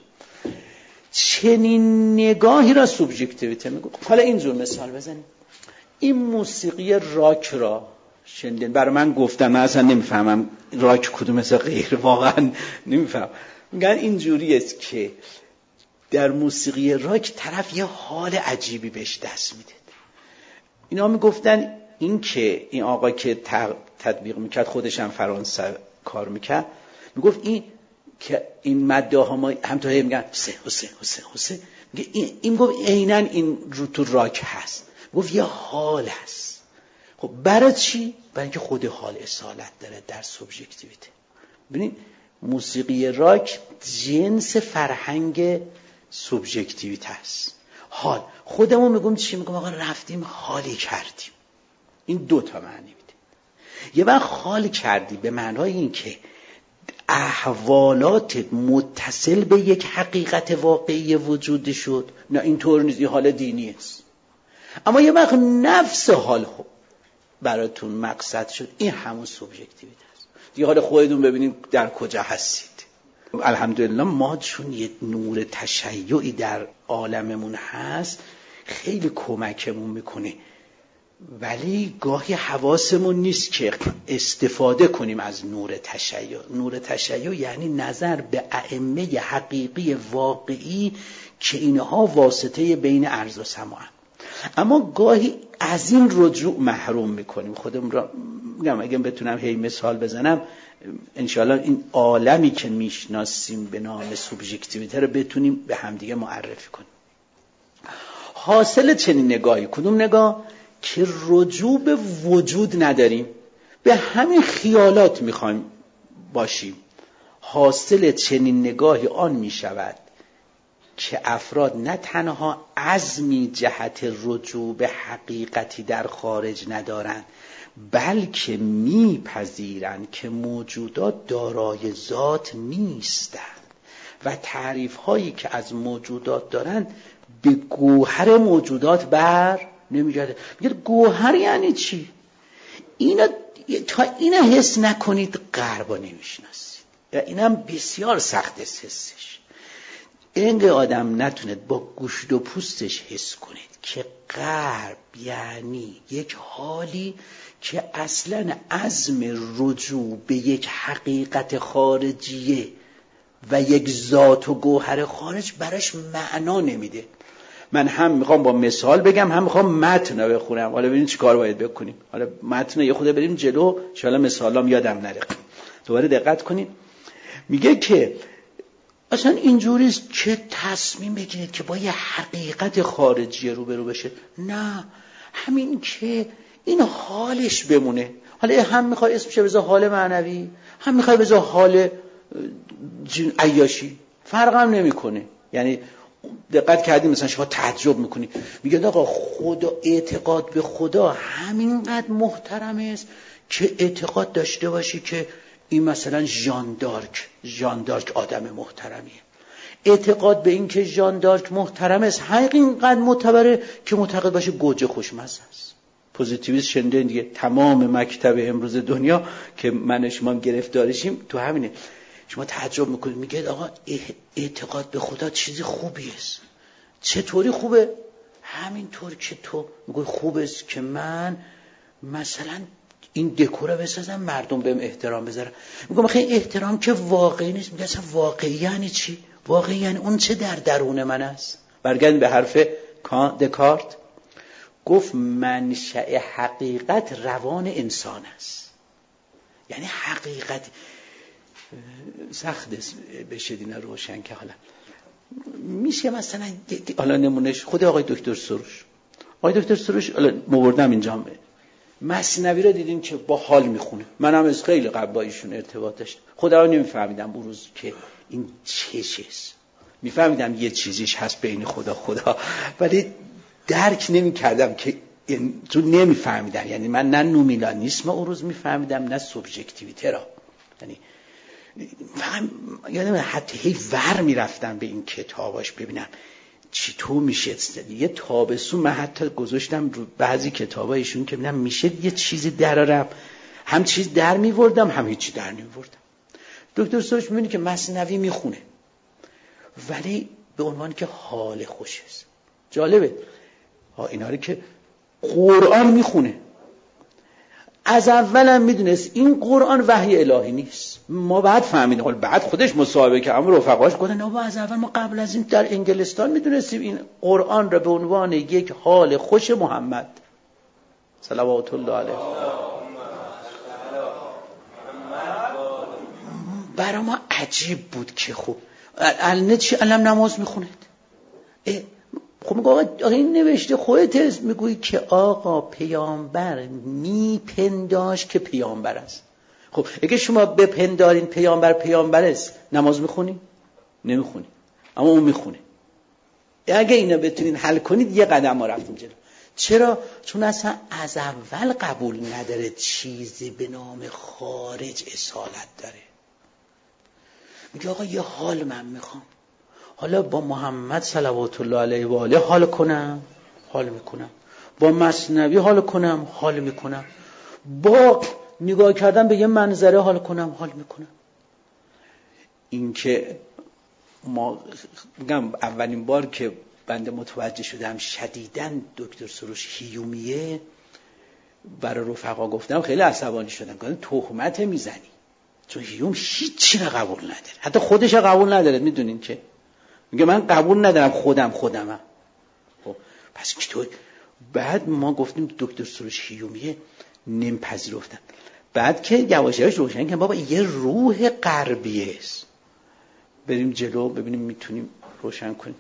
چنین نگاهی را سوبژکتیویته میگه. حالا اینجور مثال بزنیم. این موسیقی راک را شنیدین؟ برای من گفتم، من اصلا نمیفهمم راک کدوم مثل غیر، واقعا نمیفهم. میگن اینجوری است که در موسیقی راک طرف یه حال عجیبی بهش دست میده. اینا میگفتن این که این آقا که تطبیق میکرد، خودش هم فرانسه کار میکرد، میگفت این که این مداح ها ما هم تا میگن حسین حسین حسین حسین، میگه این این گفت عیناً این رو تو راک هست. گفت یه حال هست. خب برای چی؟ برای اینکه خود حال اصالت داره در سوبژکتیویته. ببینید موسیقی راک جنس فرهنگ سوبژکتیویته است. حال خودمون میگم چی؟ میگم آقا رفتیم حالی کردیم. این دو تا معنی میده. یه وقت حال کردی به معنای این که احوالات متصل به یک حقیقت واقعی وجود شد، نه اینطور نیست، این حال دینی است. اما یه وقت نفس حال براتون مقصد شد، این همون سوبژکتیویته است. دیگه حالا خودتون ببینید در کجا هستید. الحمدلله ما چون یه نور تشیعی در عالممون هست خیلی کمکمون میکنه، ولی گاهی حواسمون نیست که استفاده کنیم از نور تشیع. نور تشیع یعنی نظر به ائمه حقیقی واقعی که اینها واسطه بین ارض و سما هستند. اما گاهی از این رجوع محروم میکنیم خودمون را. میگم اگه بتونم هی مثال بزنم انشاءالله این عالمی که میشناسیم به نام سوبژکتیویته رو بتونیم به همدیگه معرفی کنیم. حاصل چنین نگاهی کدوم نگاه؟ که رجوع به وجود نداریم، به همین خیالات میخوایم باشیم. حاصل چنین نگاهی آن میشود که افراد نه تنها عزمی جهت رجوع به حقیقتی در خارج ندارند، بلکه میپذیرند که موجودات دارای ذات نیستند و تعریف هایی که از موجودات دارند به گوهر موجودات بر نمیگرده. میگه گوهر یعنی چی؟ اینا تا اینا حس نکنید غربا نمیشناسید. یا اینم بسیار سخت است حسش. اینکه آدم نتونه با گوشت و پوستش حس کنید که غرب یعنی یک حالی که اصلا عزم رجوع به یک حقیقت خارجیه و یک ذات و گوهر خارج براش معنا نمیده. من هم میخوام با مثال بگم، هم میخوام متن رو بخونم. حالا ببینید چیکار باید بکنیم. حالا متن یه خود بریم جلو، ان شاءالله مثالام یادم نره. دوباره دقت کنید. میگه که اصلا اینجوریست که تصمیم بگیرید که با یه حقیقت خارجی روبرو بشه. نه، همین که این حالش بمونه. حالا هم میخوای اسمش بذار حال معنوی، هم میخوای بذار حال عیاشی، فرق هم نمیکنه. یعنی دقت کردیم مثلا شما تعجب میکنی، میگه آقا خدا، اعتقاد به خدا همینقدر محترم است که اعتقاد داشته باشی که این مثلا ژان دارک ژان دارک آدم محترمیه. اعتقاد به این که ژان دارک محترم است همینقدر معتبره که معتقد باشه گوجه خوشمزه است. پوزیتیویسم شنیدین دیگه. تمام مکتب امروز دنیا که من شما گرفتارشیم تو همینه. شما تعجب میکنید، میگه آقا اعتقاد به خدا چیزی خوبی است. چطوری خوبه؟ همینطور که تو میگه خوب است که من مثلا این دکور بسازم مردم بهم احترام بذارن. میگم آخه احترام که واقعی نیست. میگه اصلا واقعی یعنی چی؟ واقعی یعنی اون چه در درون من است. برگردیم به حرف دکارت. گفت منشأ حقیقت روان انسان است. یعنی حقیقت سخت است بشه دینا روشن که حالا میشه مثلا حالا نمونهش خود آقای دکتر سروش. آقای دکتر سروش حالا موردم اینجا مثنوی رو دیدین که با حال میخونه. منم از خیلی قبل با ایشون ارتباط داشتم. خدا رو نمیفهمیدم اون روز که این چه چیز. میفهمیدم یه چیزیش هست بین خدا خدا، ولی درک نمیکردم که تو نمیفهمیدم. یعنی من نه نومینالیسم اون روز میفهمیدم نه سوبژکتیویته را. یعنی فقط یادم حتی هی ور میرفتم به این کتاباش ببینم چطور میشه. یه تابستون من حتی گذاشتم رو بعضی کتابایشون که ببینم میشه یه چیزی درارم، هم چیز در میوردم هم هیچی در نمیوردم. دکتر سروش میبینی که مثنوی میخونه ولی به عنوان که حال خوش است. جالبه ها اینا رو که قرآن میخونه از اولم میدونست این قرآن وحی الهی نیست. ما بعد فهمیدیم، حالا بعد خودش مصاحبه که اما رفقاش گفتن نه از اول ما قبل از این در انگلستان میدونستیم این قرآن را به عنوان یک حال خوش محمد صلوات الله علیه. برای ما عجیب بود که خب الان چی الان نماز میخوند. خب میگه آقا این نوشته خودت میگویی که آقا پیامبر میپنداشت که پیامبر است. خب اگه شما بپندارین پیامبر پیامبر است نماز میخونی؟ نمیخونی، اما اون میخونه. اگه اینا بتونین حل کنید یه قدم ما رفتیم جلو. چرا؟ چون اصلا از اول قبول نداره چیزی به نام خارج اصالت داره. میگه آقا یه حال من میخوام، حالا با محمد صلوات الله علیه و آله حال کنم، حال میکنم. با مثنوی حال کنم، حال میکنم. با نگاه کردن به یه منظره حال کنم، حال میکنم. این که ما میگم اولین بار که بنده متوجه شدم شدیداً دکتر سروش هیومیه، برای رفقا گفتم خیلی عصبانی شدم، گفتم تهمت میزنی، چون هیوم هیچی رو قبول نداره، حتی خودش رو قبول نداره. میدونین که میگه من قبول ندارم، خودم خودمم. خب پس چطور؟ بعد ما گفتیم دکتر سروش هیومیه، نمیپذیرفتن. بعد که یواش یواش روشن کردن بابا یه روح غربی است، بریم جلو ببینیم میتونیم روشن کنیم.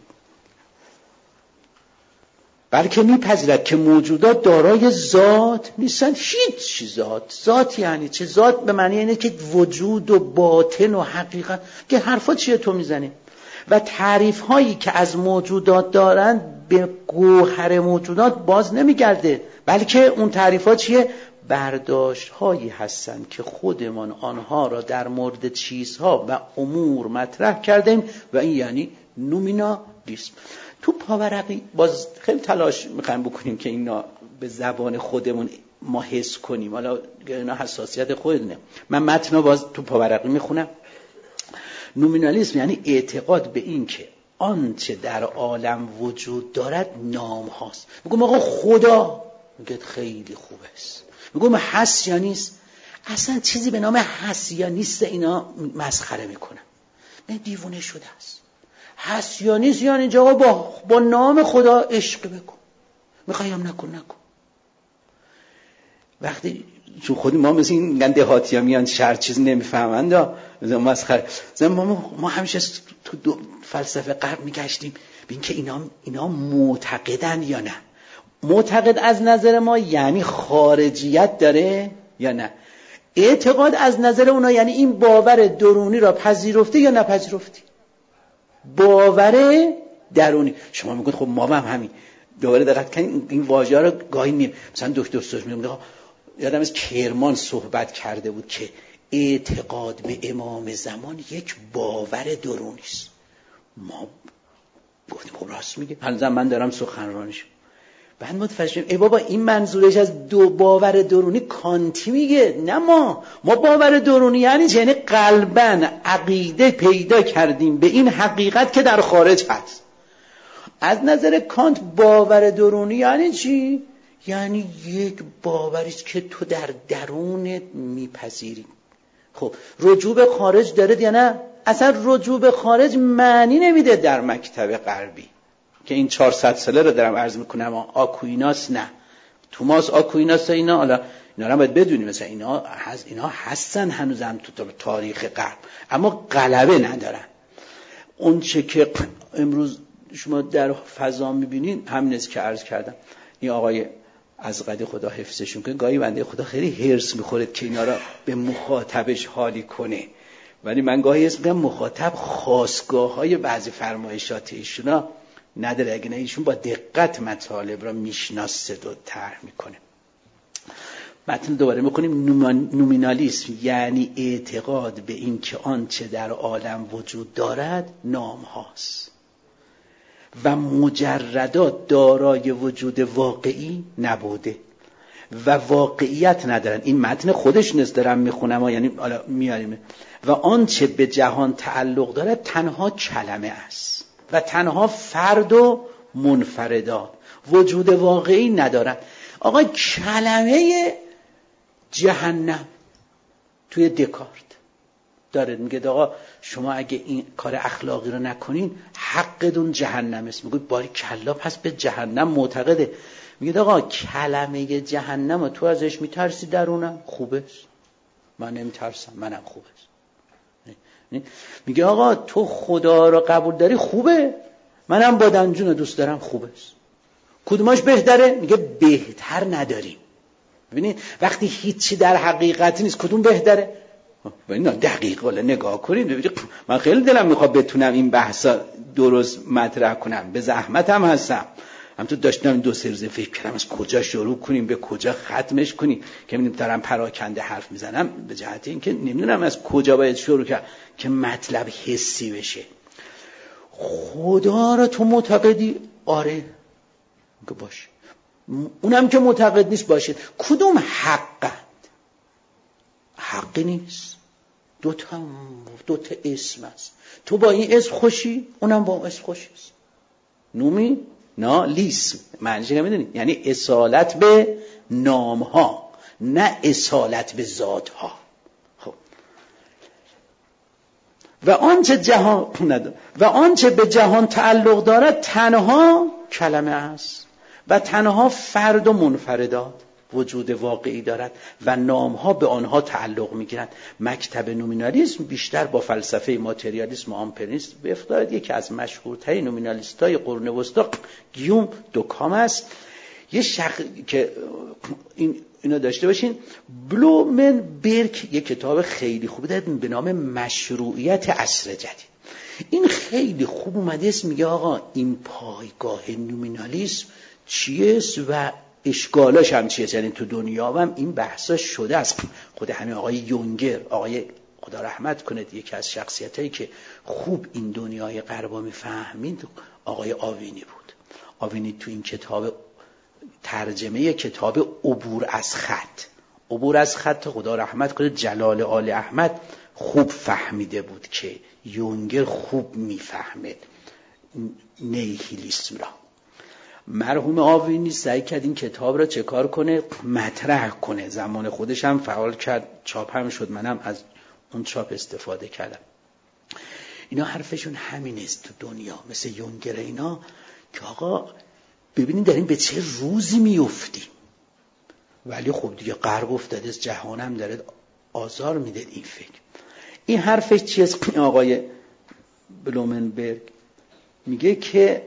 بلکه میپذیرد که موجودات دارای ذات نیستن. هیچ ذات. ذات یعنی چه؟ ذات به معنی اینه که وجود و باطن و حقیقت. که حرفا چیه تو میزنی؟ و تعریف هایی که از موجودات دارن به گوهر موجودات باز نمیگرده، بلکه اون تعریف ها چیه؟ برداشت هایی هستن که خودمان آنها را در مورد چیزها و امور مطرح کردیم و این یعنی نومینالیسم. تو پاورقی باز خیلی تلاش میخوایم بکنیم که اینا به زبان خودمون ما حس کنیم، حالا اینا حساسیت خودمونه. من متن باز تو پاورقی میخونم. نومینالیسم یعنی اعتقاد به این که آنچه در عالم وجود دارد نام هاست. میگم آقا خدا، میگه خیلی خوب است. میگم هست یا نیست؟ اصلا چیزی به نام هست یا نیست اینا مسخره میکنن. نه دیوونه شده است. هست یا نیست یعنی جواب با, با نام خدا عشق بکن، میخوایم نکن نکن. وقتی چون خود ما مثل این میگن دهاتی ها میان شهر چیز نمیفهمند مسخره. ما, ما همیشه تو دو فلسفه غرب میگشتیم ببین که اینا, اینا معتقدن یا نه. معتقد از نظر ما یعنی خارجیت داره یا نه. اعتقاد از نظر اونا یعنی این باور درونی را پذیرفته یا نپذیرفتی. باور درونی. شما میگید خب ما هم همین. دوباره دقت کنید این واژه‌ها رو گاهی میم مثلا دکتر سروش میگه، یادم از کرمان صحبت کرده بود که اعتقاد به امام زمان یک باور درونی است. ما گفتیم خب راست میگه. حالا من دارم سخنرانیش. بعد متوجه شدیم ای بابا این منظورش از دو باور درونی کانتی میگه، نه ما ما باور درونی یعنی یعنی قلباً عقیده پیدا کردیم به این حقیقت که در خارج هست. از نظر کانت باور درونی یعنی چی؟ یعنی یک باوری است که تو در درونت میپذیری. خب رجوع به خارج داره یا نه؟ اصلا رجوع به خارج معنی نمیده در مکتب غربی که این چهارصد ساله رو دارم عرض میکنم. آکویناس نه، توماس آکویناس اینا، حالا اینا رو باید بدونیم مثلا اینا هست، اینا هستن هنوزم تو تاریخ غرب اما غلبه ندارن. اون چه که امروز شما در فضا میبینین همین است که عرض کردم. این آقای از قدی خدا حفظشون کنه. گاهی بنده خدا خیلی هرس میخوره که اینا را به مخاطبش حالی کنه، ولی من گاهی اسم میگم مخاطب خاستگاه های بعضی فرمایشات ایشونا نداره، اگه نه ایشون با دقت مطالب را میشناسه و طرح میکنه. متن دوباره میکنیم. نومینالیسم یعنی اعتقاد به این که آنچه در عالم وجود دارد نام هاست و مجردات دارای وجود واقعی نبوده و واقعیت ندارن. این متن خودش نیست دارم میخونم، یعنی حالا میاریم. و آنچه به جهان تعلق دارد تنها کلمه است و تنها فرد و منفردات وجود واقعی ندارن. آقا کلمه جهنم توی دکارت داره میگه آقا شما اگه این کار اخلاقی رو نکنین حقتون جهنم است. میگه باری کلا پس به جهنم معتقده. میگه آقا کلمه جهنم تو ازش میترسی درونم خوبه است؟ من نمیترسم، منم خوبه است. میگه آقا تو خدا رو قبول داری خوبه، منم با دنجون دوست دارم خوبه است. کدومش بهتره؟ میگه بهتر نداریم. ببینید وقتی هیچی در حقیقت نیست کدوم بهتره؟ ببینید دقیق ولی نگاه کنید. من خیلی دلم میخواد بتونم این بحثا درست مطرح کنم، به زحمت هم هستم. هم تو داشتم دو سه روز فکر کردم از کجا شروع کنیم به کجا ختمش کنیم که می‌بینیم دارم پراکنده حرف میزنم، به جهت اینکه نمیدونم از کجا باید شروع کرد که مطلب حسی بشه. خدا رو تو معتقدی؟ آره که باشه. اونم که معتقد نیست باشه. کدوم حقند؟ حقی نیست. دو تا دو تا اسم است. تو با این اسم خوشی، اونم با اسم خوشی است. نومی نالیسم معنیش نمیدونی، یعنی اصالت به نام ها نه اصالت به ذات ها. خب و آنچه جهان و آنچه به جهان تعلق دارد تنها کلمه است و تنها فرد و منفردات وجود واقعی دارد و نامها به آنها تعلق میگیرند. مکتب نومینالیسم بیشتر با فلسفه ماتریالیسم و آمپریالیسم به افتاد. یکی از مشهورترین نومینالیست‌های قرون وسطا گیوم دوکام است. یه شخص که این اینا داشته باشین، بلومنبرگ یک کتاب خیلی خوبی داره به نام مشروعیت عصر جدید. این خیلی خوب اومده است میگه آقا این پایگاه نومینالیسم چیه و اشکالاش هم چیه. یعنی تو دنیا هم این بحثا شده از خود همین آقای یونگر، آقای خدا رحمت کنه یکی از شخصیتایی که خوب این دنیای غربا میفهمید آقای آوینی بود. آوینی تو این کتاب ترجمه کتاب عبور از خط عبور از خط خدا رحمت کنه جلال آل احمد خوب فهمیده بود که یونگر خوب میفهمه نیهیلیسم را. مرحوم آوینی سعی کرد این کتاب را چه کار کنه؟ مطرح کنه. زمان خودش هم فعال کرد، چاپ هم شد، منم از اون چاپ استفاده کردم. اینا حرفشون همین است تو دنیا مثل یونگر اینا که آقا ببینید داریم به چه روزی میافتیم. ولی خب دیگه غرب افتاده، جهانم داره آزار میده این فکر. این حرفش چیه؟ آقای بلومنبرگ میگه که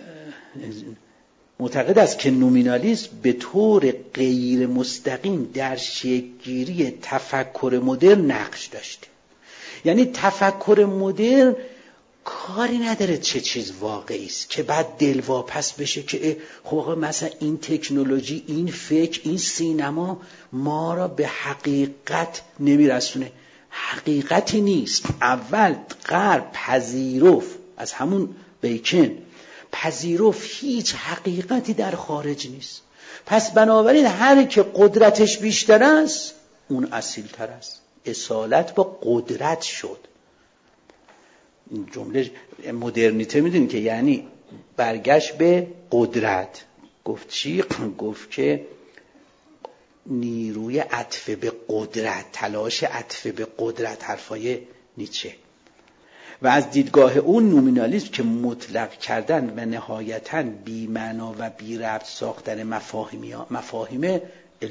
معتقد است که نومینالیسم به طور غیر مستقیم در شکل‌گیری تفکر مدرن نقش داشته. یعنی تفکر مدرن کاری نداره چه چیز واقعی است که بعد دلواپس بشه که خب مثلا این تکنولوژی، این فکر، این سینما ما را به حقیقت نمیرسونه. حقیقتی نیست. اول غرب پذیرفت، از همون بیکن پذیرفت هیچ حقیقتی در خارج نیست. پس بنابراین هر که قدرتش بیشتر است اون اصیل‌تر است. اصالت با قدرت شد. این جمله مدرنیته میدونی که یعنی برگشت به قدرت. گفت چی؟ گفت که نیروی عطف به قدرت، تلاش عطف به قدرت، حرفای نیچه. و از دیدگاه اون نومینالیسم که مطلق کردن و نهایتاً بی معنا و بی ربط ساختن مفاهیم مفاهیم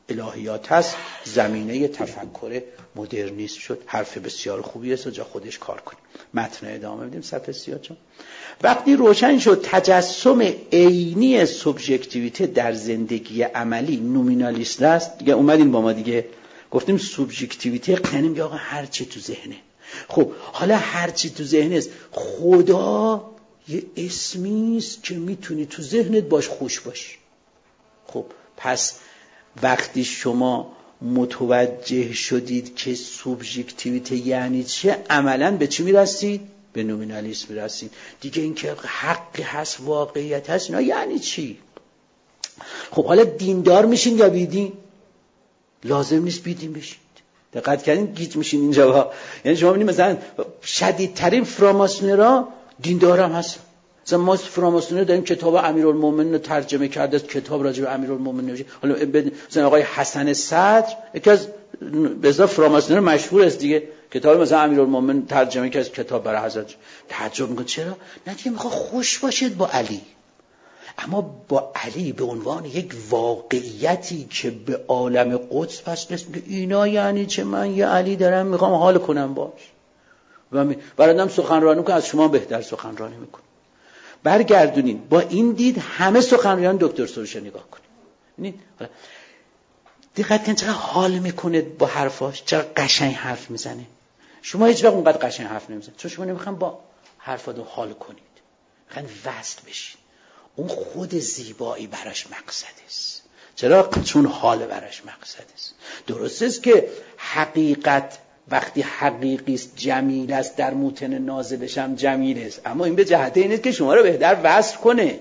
الهیات هست زمینه تفکر مدرنیسم شد. حرف بسیار خوبیه، جا خودش کار کنیم. متن ادامه بدیم صفحه سی و چهار. وقتی روشن شد تجسم عینی سوبژکتیویته در زندگی عملی نومینالیست است، دیگه اومدین با ما دیگه گفتیم سوبژکتیویته یعنی میگه آقا هر چی تو ذهنه. خب حالا هر چی تو ذهنه است، خدا یه اسمی است که میتونی تو ذهنت باش خوش باشی. خب پس وقتی شما متوجه شدید که سوبژکتیویته یعنی چه، عملاً به چی میرسید؟ به نومینالیسم میرسید دیگه. این که حقی هست، واقعیت هست، نه یعنی چی؟ خب حالا دیندار میشین یا بیدین؟ لازم نیست بیدین بشید. دقت کردین گیج میشین اینجا. یعنی شما ببینید مثلا شدیدترین فراماسونرها دیندار هم هست. مثلا ما فراماسونر داریم کتاب امیرالمومنین رو ترجمه کرده، کتاب راجع به امیرالمومنین نوشته. حالا مثلا آقای حسن صدر یکی از به اصطلاح فراماسونر مشهور است دیگه، کتاب مثلا امیرالمومنین ترجمه کرده، کتاب برای حضرت. تعجب میکنه چرا؟ نه دیگه میخواد خوش باشید با علی، اما با علی به عنوان یک واقعیتی که به عالم قدس پس رسید. میگه اینا یعنی چه؟ من یه علی دارم میخوام حال کنم باش و برادرم سخنرانی کنه، از شما بهتر سخنرانی میکنه. برگردونین با این دید همه سخنرانیان دکتر سروش نگاه کنید. حالا دقت کنید چقدر حال میکنه با حرفاش، چقدر قشنگ حرف میزنه. شما هیچ وقت اونقدر قشنگ حرف نمیزنید چون شما نمیخواین با حرفاتون حال کنید، میخواین وصل بشین. اون خود زیبایی براش مقصد است. چرا؟ چون حال براش مقصد است. درست است که حقیقت وقتی حقیقی است جمیل است، در موتن نازلش هم جمیل است، اما این به جهت اینه که شما رو بهتر وصل کنه.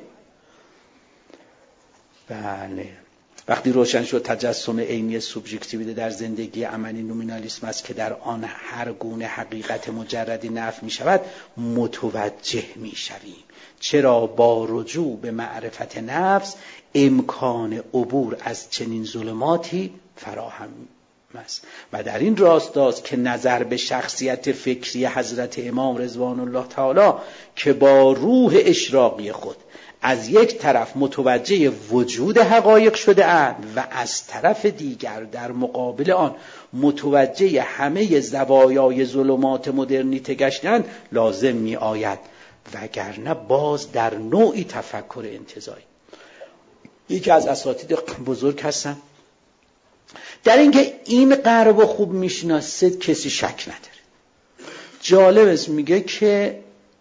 بله. وقتی روشن شد تجسم عینی سوبژکتیویته در زندگی عملی نومینالیسم است که در آن هر گونه حقیقت مجردی نفی می شود، متوجه می شویم چرا با رجوع به معرفت نفس امکان عبور از چنین ظلماتی فراهم است. و در این راستاست که نظر به شخصیت فکری حضرت امام رضوان الله تعالی که با روح اشراقی خود از یک طرف متوجه وجود حقایق شده اند و از طرف دیگر در مقابل آن متوجه همه زوایای ظلمات مدرنیته گشتند لازم می آید، وگرنه باز در نوعی تفکر انتزاعی. یکی از اساتید بزرگ هستن در اینکه این غرب خوب میشناسید کسی شک نداره. جالب است میگه که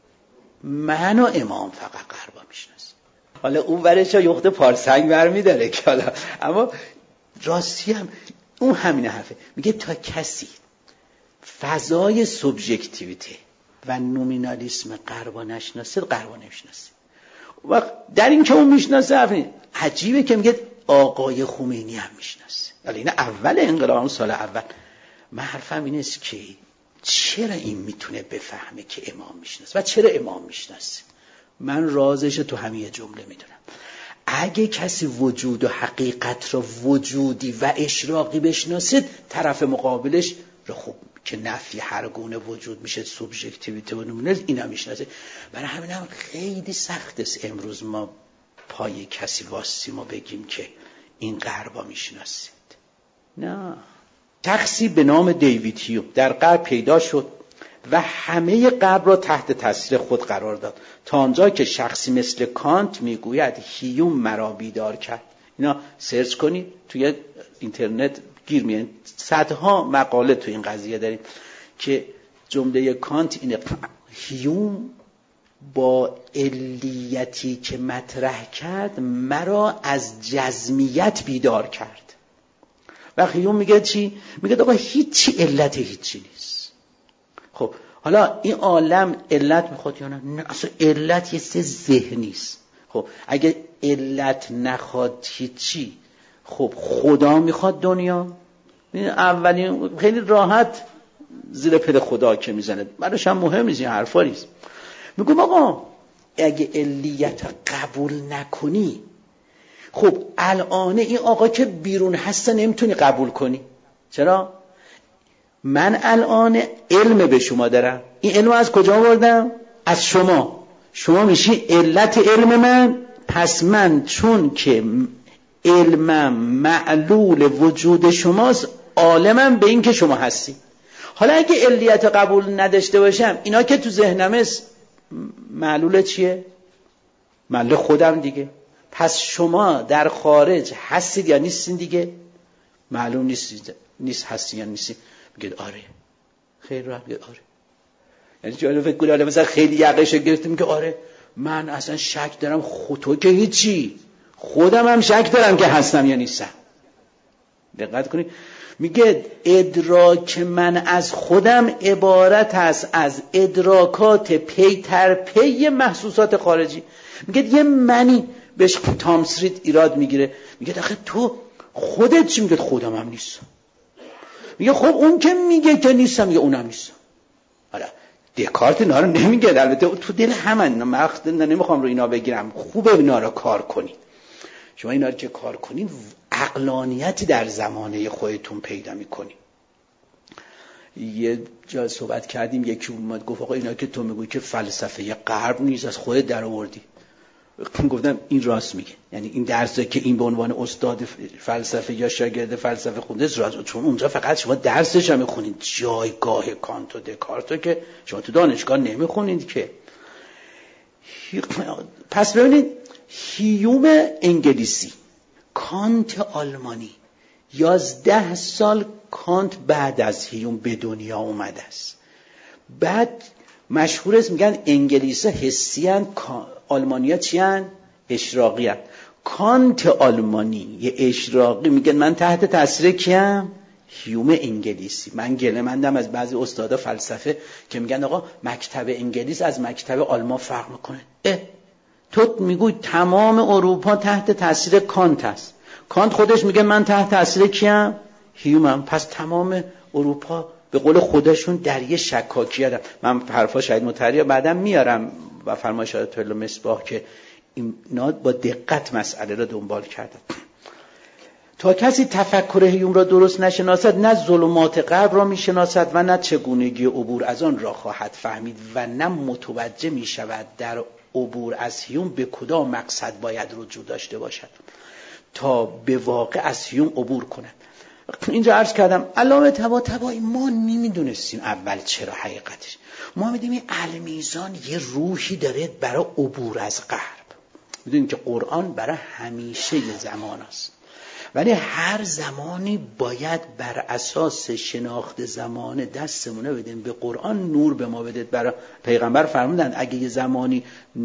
من و امام فقط غربا میشناسیم. حالا اون برش ها یخت پارسنگ برمیداره که حالا، اما راستی هم اون همین حرفه. میگه تا کسی فضای سوبژکتیویته و نومینالیسم غربا نشناسه غربا نمیشناسه. و در این که اون میشناسه عجیبه که میگه آقای خمینی هم میشناسه. ولی این اول انقلاب، سال اول. من حرفم این است که چرا این میتونه بفهمه که امام میشناسه و چرا امام میشناسه؟ من رازش تو همین جمله میدونم. اگه کسی وجود و حقیقت را وجودی و اشراقی بشناسید، طرف مقابلش را خوب که نفی هر گونه وجود میشه سوبژکتیویته و نومینالیسم اینا میشناسه. برای همین هم خیلی سخت است امروز ما پای کسی واسیم و بگیم که این غربا میشناسید. نه. شخصی به نام دیوید هیوم در غرب پیدا شد و همه غرب را تحت تاثیر خود قرار داد، تا آنجا که شخصی مثل کانت میگوید هیوم مرا بیدار کرد. اینا سرچ کنید توی اینترنت گیر میاد، صدها مقاله تو این قضیه داریم که جمله کانت اینه: هیوم با علیتی که مطرح کرد مرا از جزمیت بیدار کرد. و هیوم میگه چی؟ میگه آقا هیچی علت هیچی نیست. خب حالا این عالم علت میخواد یا نه؟ نه، اصلا علت یه سه ذهنی است. خب اگه علت نخواد هیچی، خب خدا میخواد دنیا؟ اولین خیلی راحت زیر پل خدا که میزنه، براش هم مهم نیست، این حرفا نیست. میگم آقا اگه علیت قبول نکنی، خب الان این آقا که بیرون هست نمیتونی قبول کنی. چرا؟ من الان علم به شما دارم، این علم از کجا آوردم؟ از شما. شما میشی علت علم من، پس من چون که علمم معلول وجود شماست، عالمم به این که شما هستی. حالا اگه علیت قبول نداشته باشم، اینا که تو ذهنم است معلول چیه؟ معلول خودم دیگه. پس شما در خارج هستید یا نیستین دیگه؟ معلوم نیست نیست هستی یا نیستی. میگید آره. خیلی راحت میگید آره. یعنی جالب فکر کنید مثلا خیلی یقهشو گرفتیم که آره من اصلا شک دارم، خود تو که هیچی، خودم هم شک دارم که هستم یا نیستم. دقت کنید میگه ادراک من از خودم عبارت است از ادراکات پی تر پی محسوسات خارجی. میگه یه منی بهش تامسرید ایراد میگیره، میگه آخه تو خودت چی؟ میگه خودم هم نیستم. میگه خب اون که میگه که نیستم، میگه اونم نیستم. حالا دکارت اینا رو نمیگه، البته تو دل همن، من نمیخوام رو اینا بگیرم، خوبه اینا رو کار کنید. شما اینا رو که کار کنید عقلانیتی در زمانه خودتون پیدا میکنید. یه جا صحبت کردیم، یکی اومد گفت آقا اینا که تو میگوی که فلسفه غرب نیست، از خودت در آوردی. گفتم این راست میگه، یعنی این درسی که این به عنوان استاد فلسفه یا شاگرد فلسفه خونده راست، چون اونجا فقط شما درسش هم میخونید، جایگاه کانت و دکارت که شما تو دانشگاه نمیخونید که. پس ببینید هیوم انگلیسی، کانت آلمانی، یازده سال کانت بعد از هیوم به دنیا اومده است. بعد مشهور است میگن انگلیسا حسی ان، آلمانیا چی ان؟ اشراقی ان. کانت آلمانی یه اشراقی میگن من تحت تاثیر کیم؟ هیوم انگلیسی. من گله مندم از بعضی استادا فلسفه که میگن آقا مکتب انگلیس از مکتب آلمان فرق میکنه. اه تو میگوی تمام اروپا تحت تاثیر کانت است، کانت خودش میگه من تحت تاثیر کیم؟ هیومم. پس تمام اروپا به قول خودشون در یه شکاکیت. من حرفا شاید متحری بعدم میارم و فرمایشات طلا مصباح که اینا با دقت مسئله را دنبال کردن. تا کسی تفکر هیوم را درست نشناسد، نه ظلمات غرب را میشناسد و نه چگونگی عبور از آن را خواهد فهمید و نه متوجه میشود در عبور از هیوم به کدام مقصد باید رجوع داشته باشد تا به واقع از هیوم عبور کند. اینجا عرض کردم علامه طباطبایی ما نمیدونستیم اول چرا حقیقتش. ما میدیم این المیزان یه روحی داره برای عبور از غرب. میدونیم که قرآن برای همیشه یه زمان است، ولی هر زمانی باید بر اساس شناخت زمان دستمونه بدیم به قرآن، نور به ما بدید. برای پیغمبر فرمودن اگه یه زمانی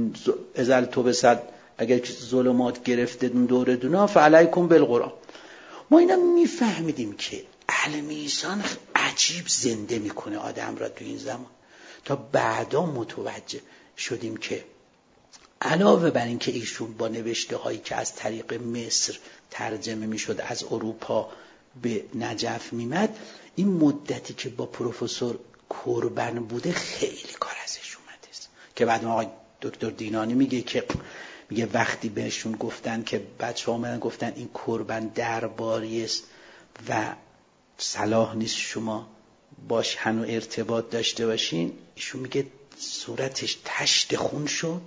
ازل تو بسد، اگر ظلمات گرفته دور دونا فعلیکم بالقرآن. ما اینا میفهمیدیم که المیزان عجیب زنده میکنه آدم را تو این زمان. تا بعدا متوجه شدیم که علاوه بر این که ایشون با نوشته هایی که از طریق مصر ترجمه میشد از اروپا به نجف میمد، این مدتی که با پروفسور کربن بوده خیلی کار ازش اومده است که بعد ما آقای دکتر دینانی میگه که میگه وقتی بهشون گفتن که بچه‌ها اومدن گفتن این کربن درباری است و صلاح نیست شما باش هنو ارتباط داشته باشین، ایشون میگه صورتش تشت خون شد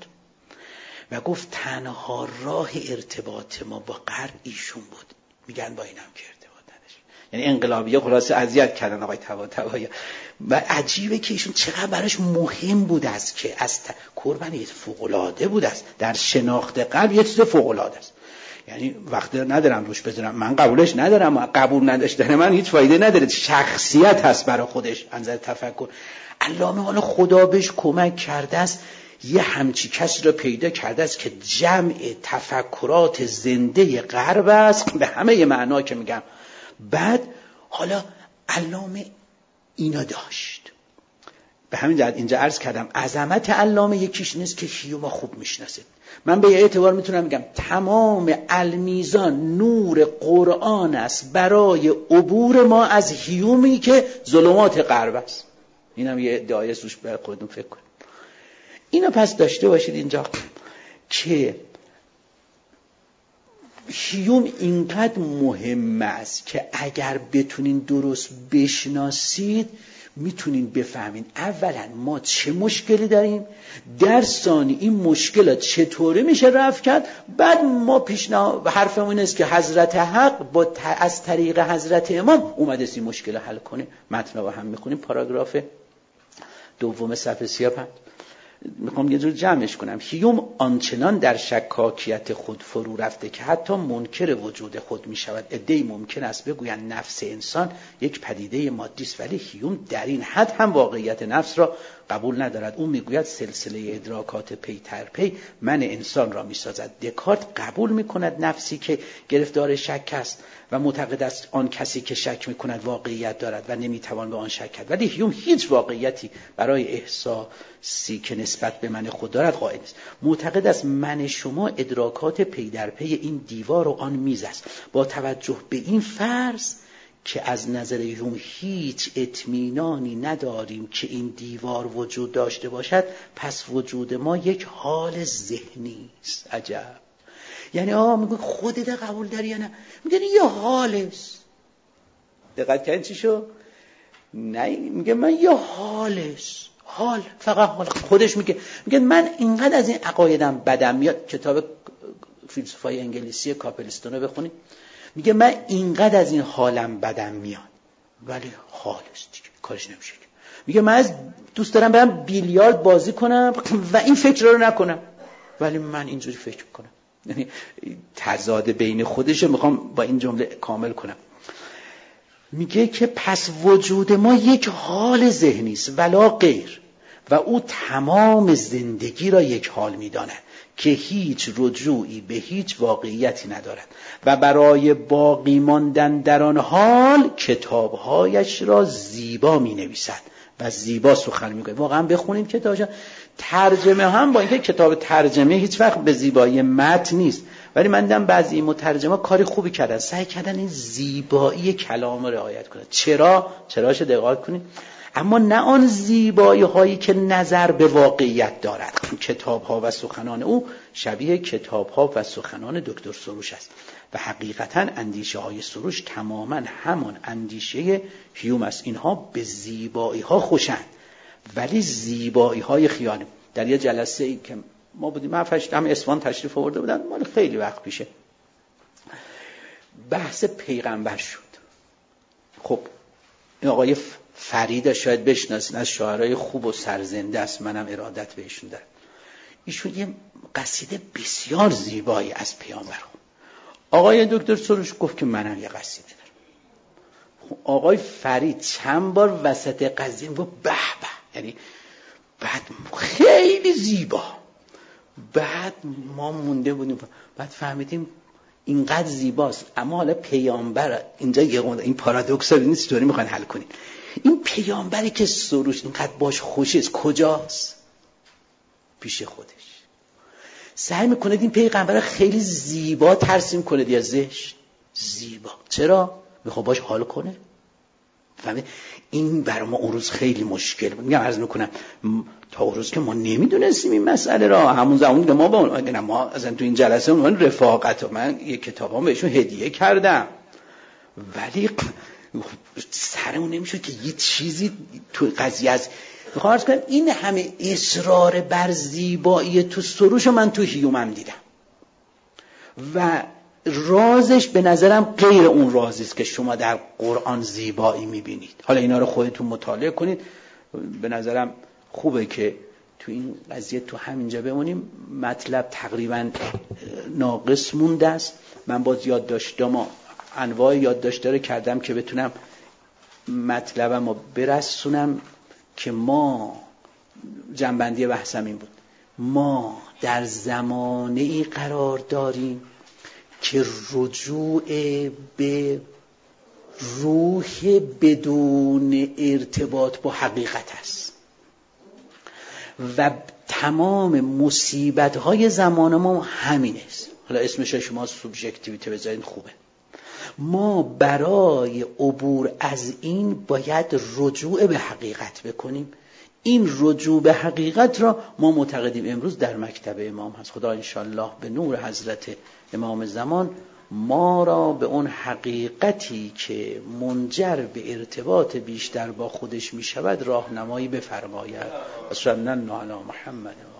و گفت تنها راه ارتباط ما با غرب ایشون بود. میگن با اینم که ارتباط نداشت. یعنی انقلابیه خلاصه اذیت کردن آقای طباطبایی و عجیبه که ایشون چقدر براش مهم بود است که از کربن یه فوق‌العاده بود است در شناخت غرب، یه چیز فوق‌العاده است. یعنی وقت ندارم روش بذارم، من قبولش ندارم، قبول نداشتن من هیچ فایده نداره، شخصیت هست برای خودش انظر تفکر. علامه حالا خدا بهش کمک کرده است یه همچی کسی را پیدا کرده است که جمع تفکرات زنده غرب است به همه معنا که میگم. بعد حالا علامه اینا داشت. به همین جهت اینجا عرض کردم عظمت علامه یکیش نیست که هیوم خوب میشناسید. من به یه اعتبار میتونم بگم تمام المیزان نور قرآن است برای عبور ما از هیومی که ظلمات غرب است. اینم یه ادعای سوش به خودتون فکر کنید. اینو پس داشته باشید اینجا که هیوم اینقدر مهم است که اگر بتونین درست بشناسید میتونین بفهمین اولا ما چه مشکلی داریم، در ثانی این مشکلات چطوری میشه رفع کرد. بعد ما پیشنهاد حرفمون این است که حضرت حق با ت... از طریق حضرت امام اومده این مشکل حل کنه. متن رو هم میخونیم، پاراگراف دوم صفحه سی و پنج. میخوام یه جور جمعش کنم. هیوم آنچنان در شکاکیت خود فرو رفته که حتی منکر وجود خود میشود. عده‌ای ممکن است بگویند نفس انسان یک پدیده مادی است، ولی هیوم در این حد هم واقعیت نفس را قبول ندارد. او میگوید سلسله ادراکات پی در پی من انسان را میسازد. دکارت قبول میکند نفسی که گرفتار شک است و معتقد است آن کسی که شک میکند واقعیت دارد و نمیتوان به آن شک کرد، ولی هیوم هیچ واقعیتی برای احساسی که نسبت به من خود دارد قائل است. معتقد است من شما ادراکات پی در پی این دیوار و آن میز است. با توجه به این فرض که از نظر هیوم هیچ اطمینانی نداریم که این دیوار وجود داشته باشد، پس وجود ما یک حال ذهنی است. عجب. یعنی آه میگه خودت قبول داری یا نه؟ میگه یه حال است. دقت کردین چی شو؟ نه، میگه من یه حال است. حال، فقط حال. خودش میگه میگه من اینقدر از این عقایدم بدم میاد. کتاب فیلسوفای انگلیسی کاپلستون رو بخونید. میگه من اینقدر از این حالم بدم میاد، ولی حال است دیگه، کارش نمیشه. میگه من از دوست دارم برم بیلیارد بازی کنم و این فکر رو نکنم، ولی من اینجوری فکر میکنم. یعنی تضاد بین خودش رو میخوام با این جمله کامل کنم. میگه که پس وجود ما یک حال ذهنی است ولا غیر، و او تمام زندگی را یک حال میداند که هیچ رجوعی به هیچ واقعیتی ندارد و برای باقی ماندن در آن حال کتابهایش را زیبا می نویسد و زیبا سخن می گوید. واقعا بخونیم کتابش. ترجمه هم با اینکه کتاب ترجمه هیچ وقت به زیبایی متن نیست، ولی من دیدم بعضی مترجما کاری خوبی کردن، سعی کردن این زیبایی کلام رو رعایت کنن. چرا؟ چراش دقت کنید. اما نه آن زیبایی هایی که نظر به واقعیت دارد. کتاب ها و سخنان او شبیه کتاب ها و سخنان دکتر سروش است و حقیقتا اندیشه های سروش تماما همان اندیشه هیوم است. اینها به زیبایی ها خوشند، ولی زیبایی های خیالی. در یه جلسه ای که ما بودیم، من هم اصفهان تشریف آورده بودن، مال خیلی وقت پیشه، بحث پیغمبر شد. خب این آقای فرید شاید بشناسین، از شاعرای خوب و سرزنده است، منم ارادت بهشون دارم. ایشون یه قصیده بسیار زیبایی از پیامبر خون. آقای دکتر سروش گفت که منم یه قصیده دارم. آقای فرید چند بار وسط قضیه گفت به به، یعنی بعد خیلی زیبا. بعد ما مونده بودیم، بعد فهمیدیم اینقدر زیباست، اما حالا پیامبر اینجا یه این پارادوکس رو این چطوری میخواین حل کنین؟ این پیامبری که سروش اینقدر باش خوشی است کجاست؟ پیش خودش. سعی میکنه این پیغمبر خیلی زیبا ترسیم کنه یا زشت؟ زیبا. چرا؟ میخواد باش حال کنه. فهمید؟ این برای ما اون روز خیلی مشکل بود. میگم عرض میکنم تا اون روز که ما نمیدونستیم این مسئله را، همون زمان که ما با اون ما اصلا تو این جلسه اون رفاقت و من یه کتابام بهشون هدیه کردم، ولی سرمون نمیشد که یه چیزی تو قضیه از میخوام عرض کنم این همه اصرار بر زیبایی تو سروش من تو هیومم دیدم و رازش به نظرم غیر اون رازی است که شما در قرآن زیبایی میبینید. حالا اینا رو خودتون مطالعه کنید. به نظرم خوبه که تو این قضیه تو همینجا بمونیم. مطلب تقریبا ناقص مونده است. من باز یادداشتام انواع یادداشت‌ها رو کردم که بتونم مطلبم رو برسونم که ما جنبندی بحثم این بود، ما در زمانه‌ای قرار داریم که رجوع به روح بدون ارتباط با حقیقت است و تمام مصیبت‌های زمان ما همین است. حالا اسمش شما سوبژکتیویته بذارید خوبه. ما برای عبور از این باید رجوع به حقیقت بکنیم. این رجوع به حقیقت را ما معتقدیم امروز در مکتب امام هست. خدا انشالله به نور حضرت امام زمان ما را به اون حقیقتی که منجر به ارتباط بیشتر با خودش می شود راهنمایی بفرماید. صلی الله علی محمد.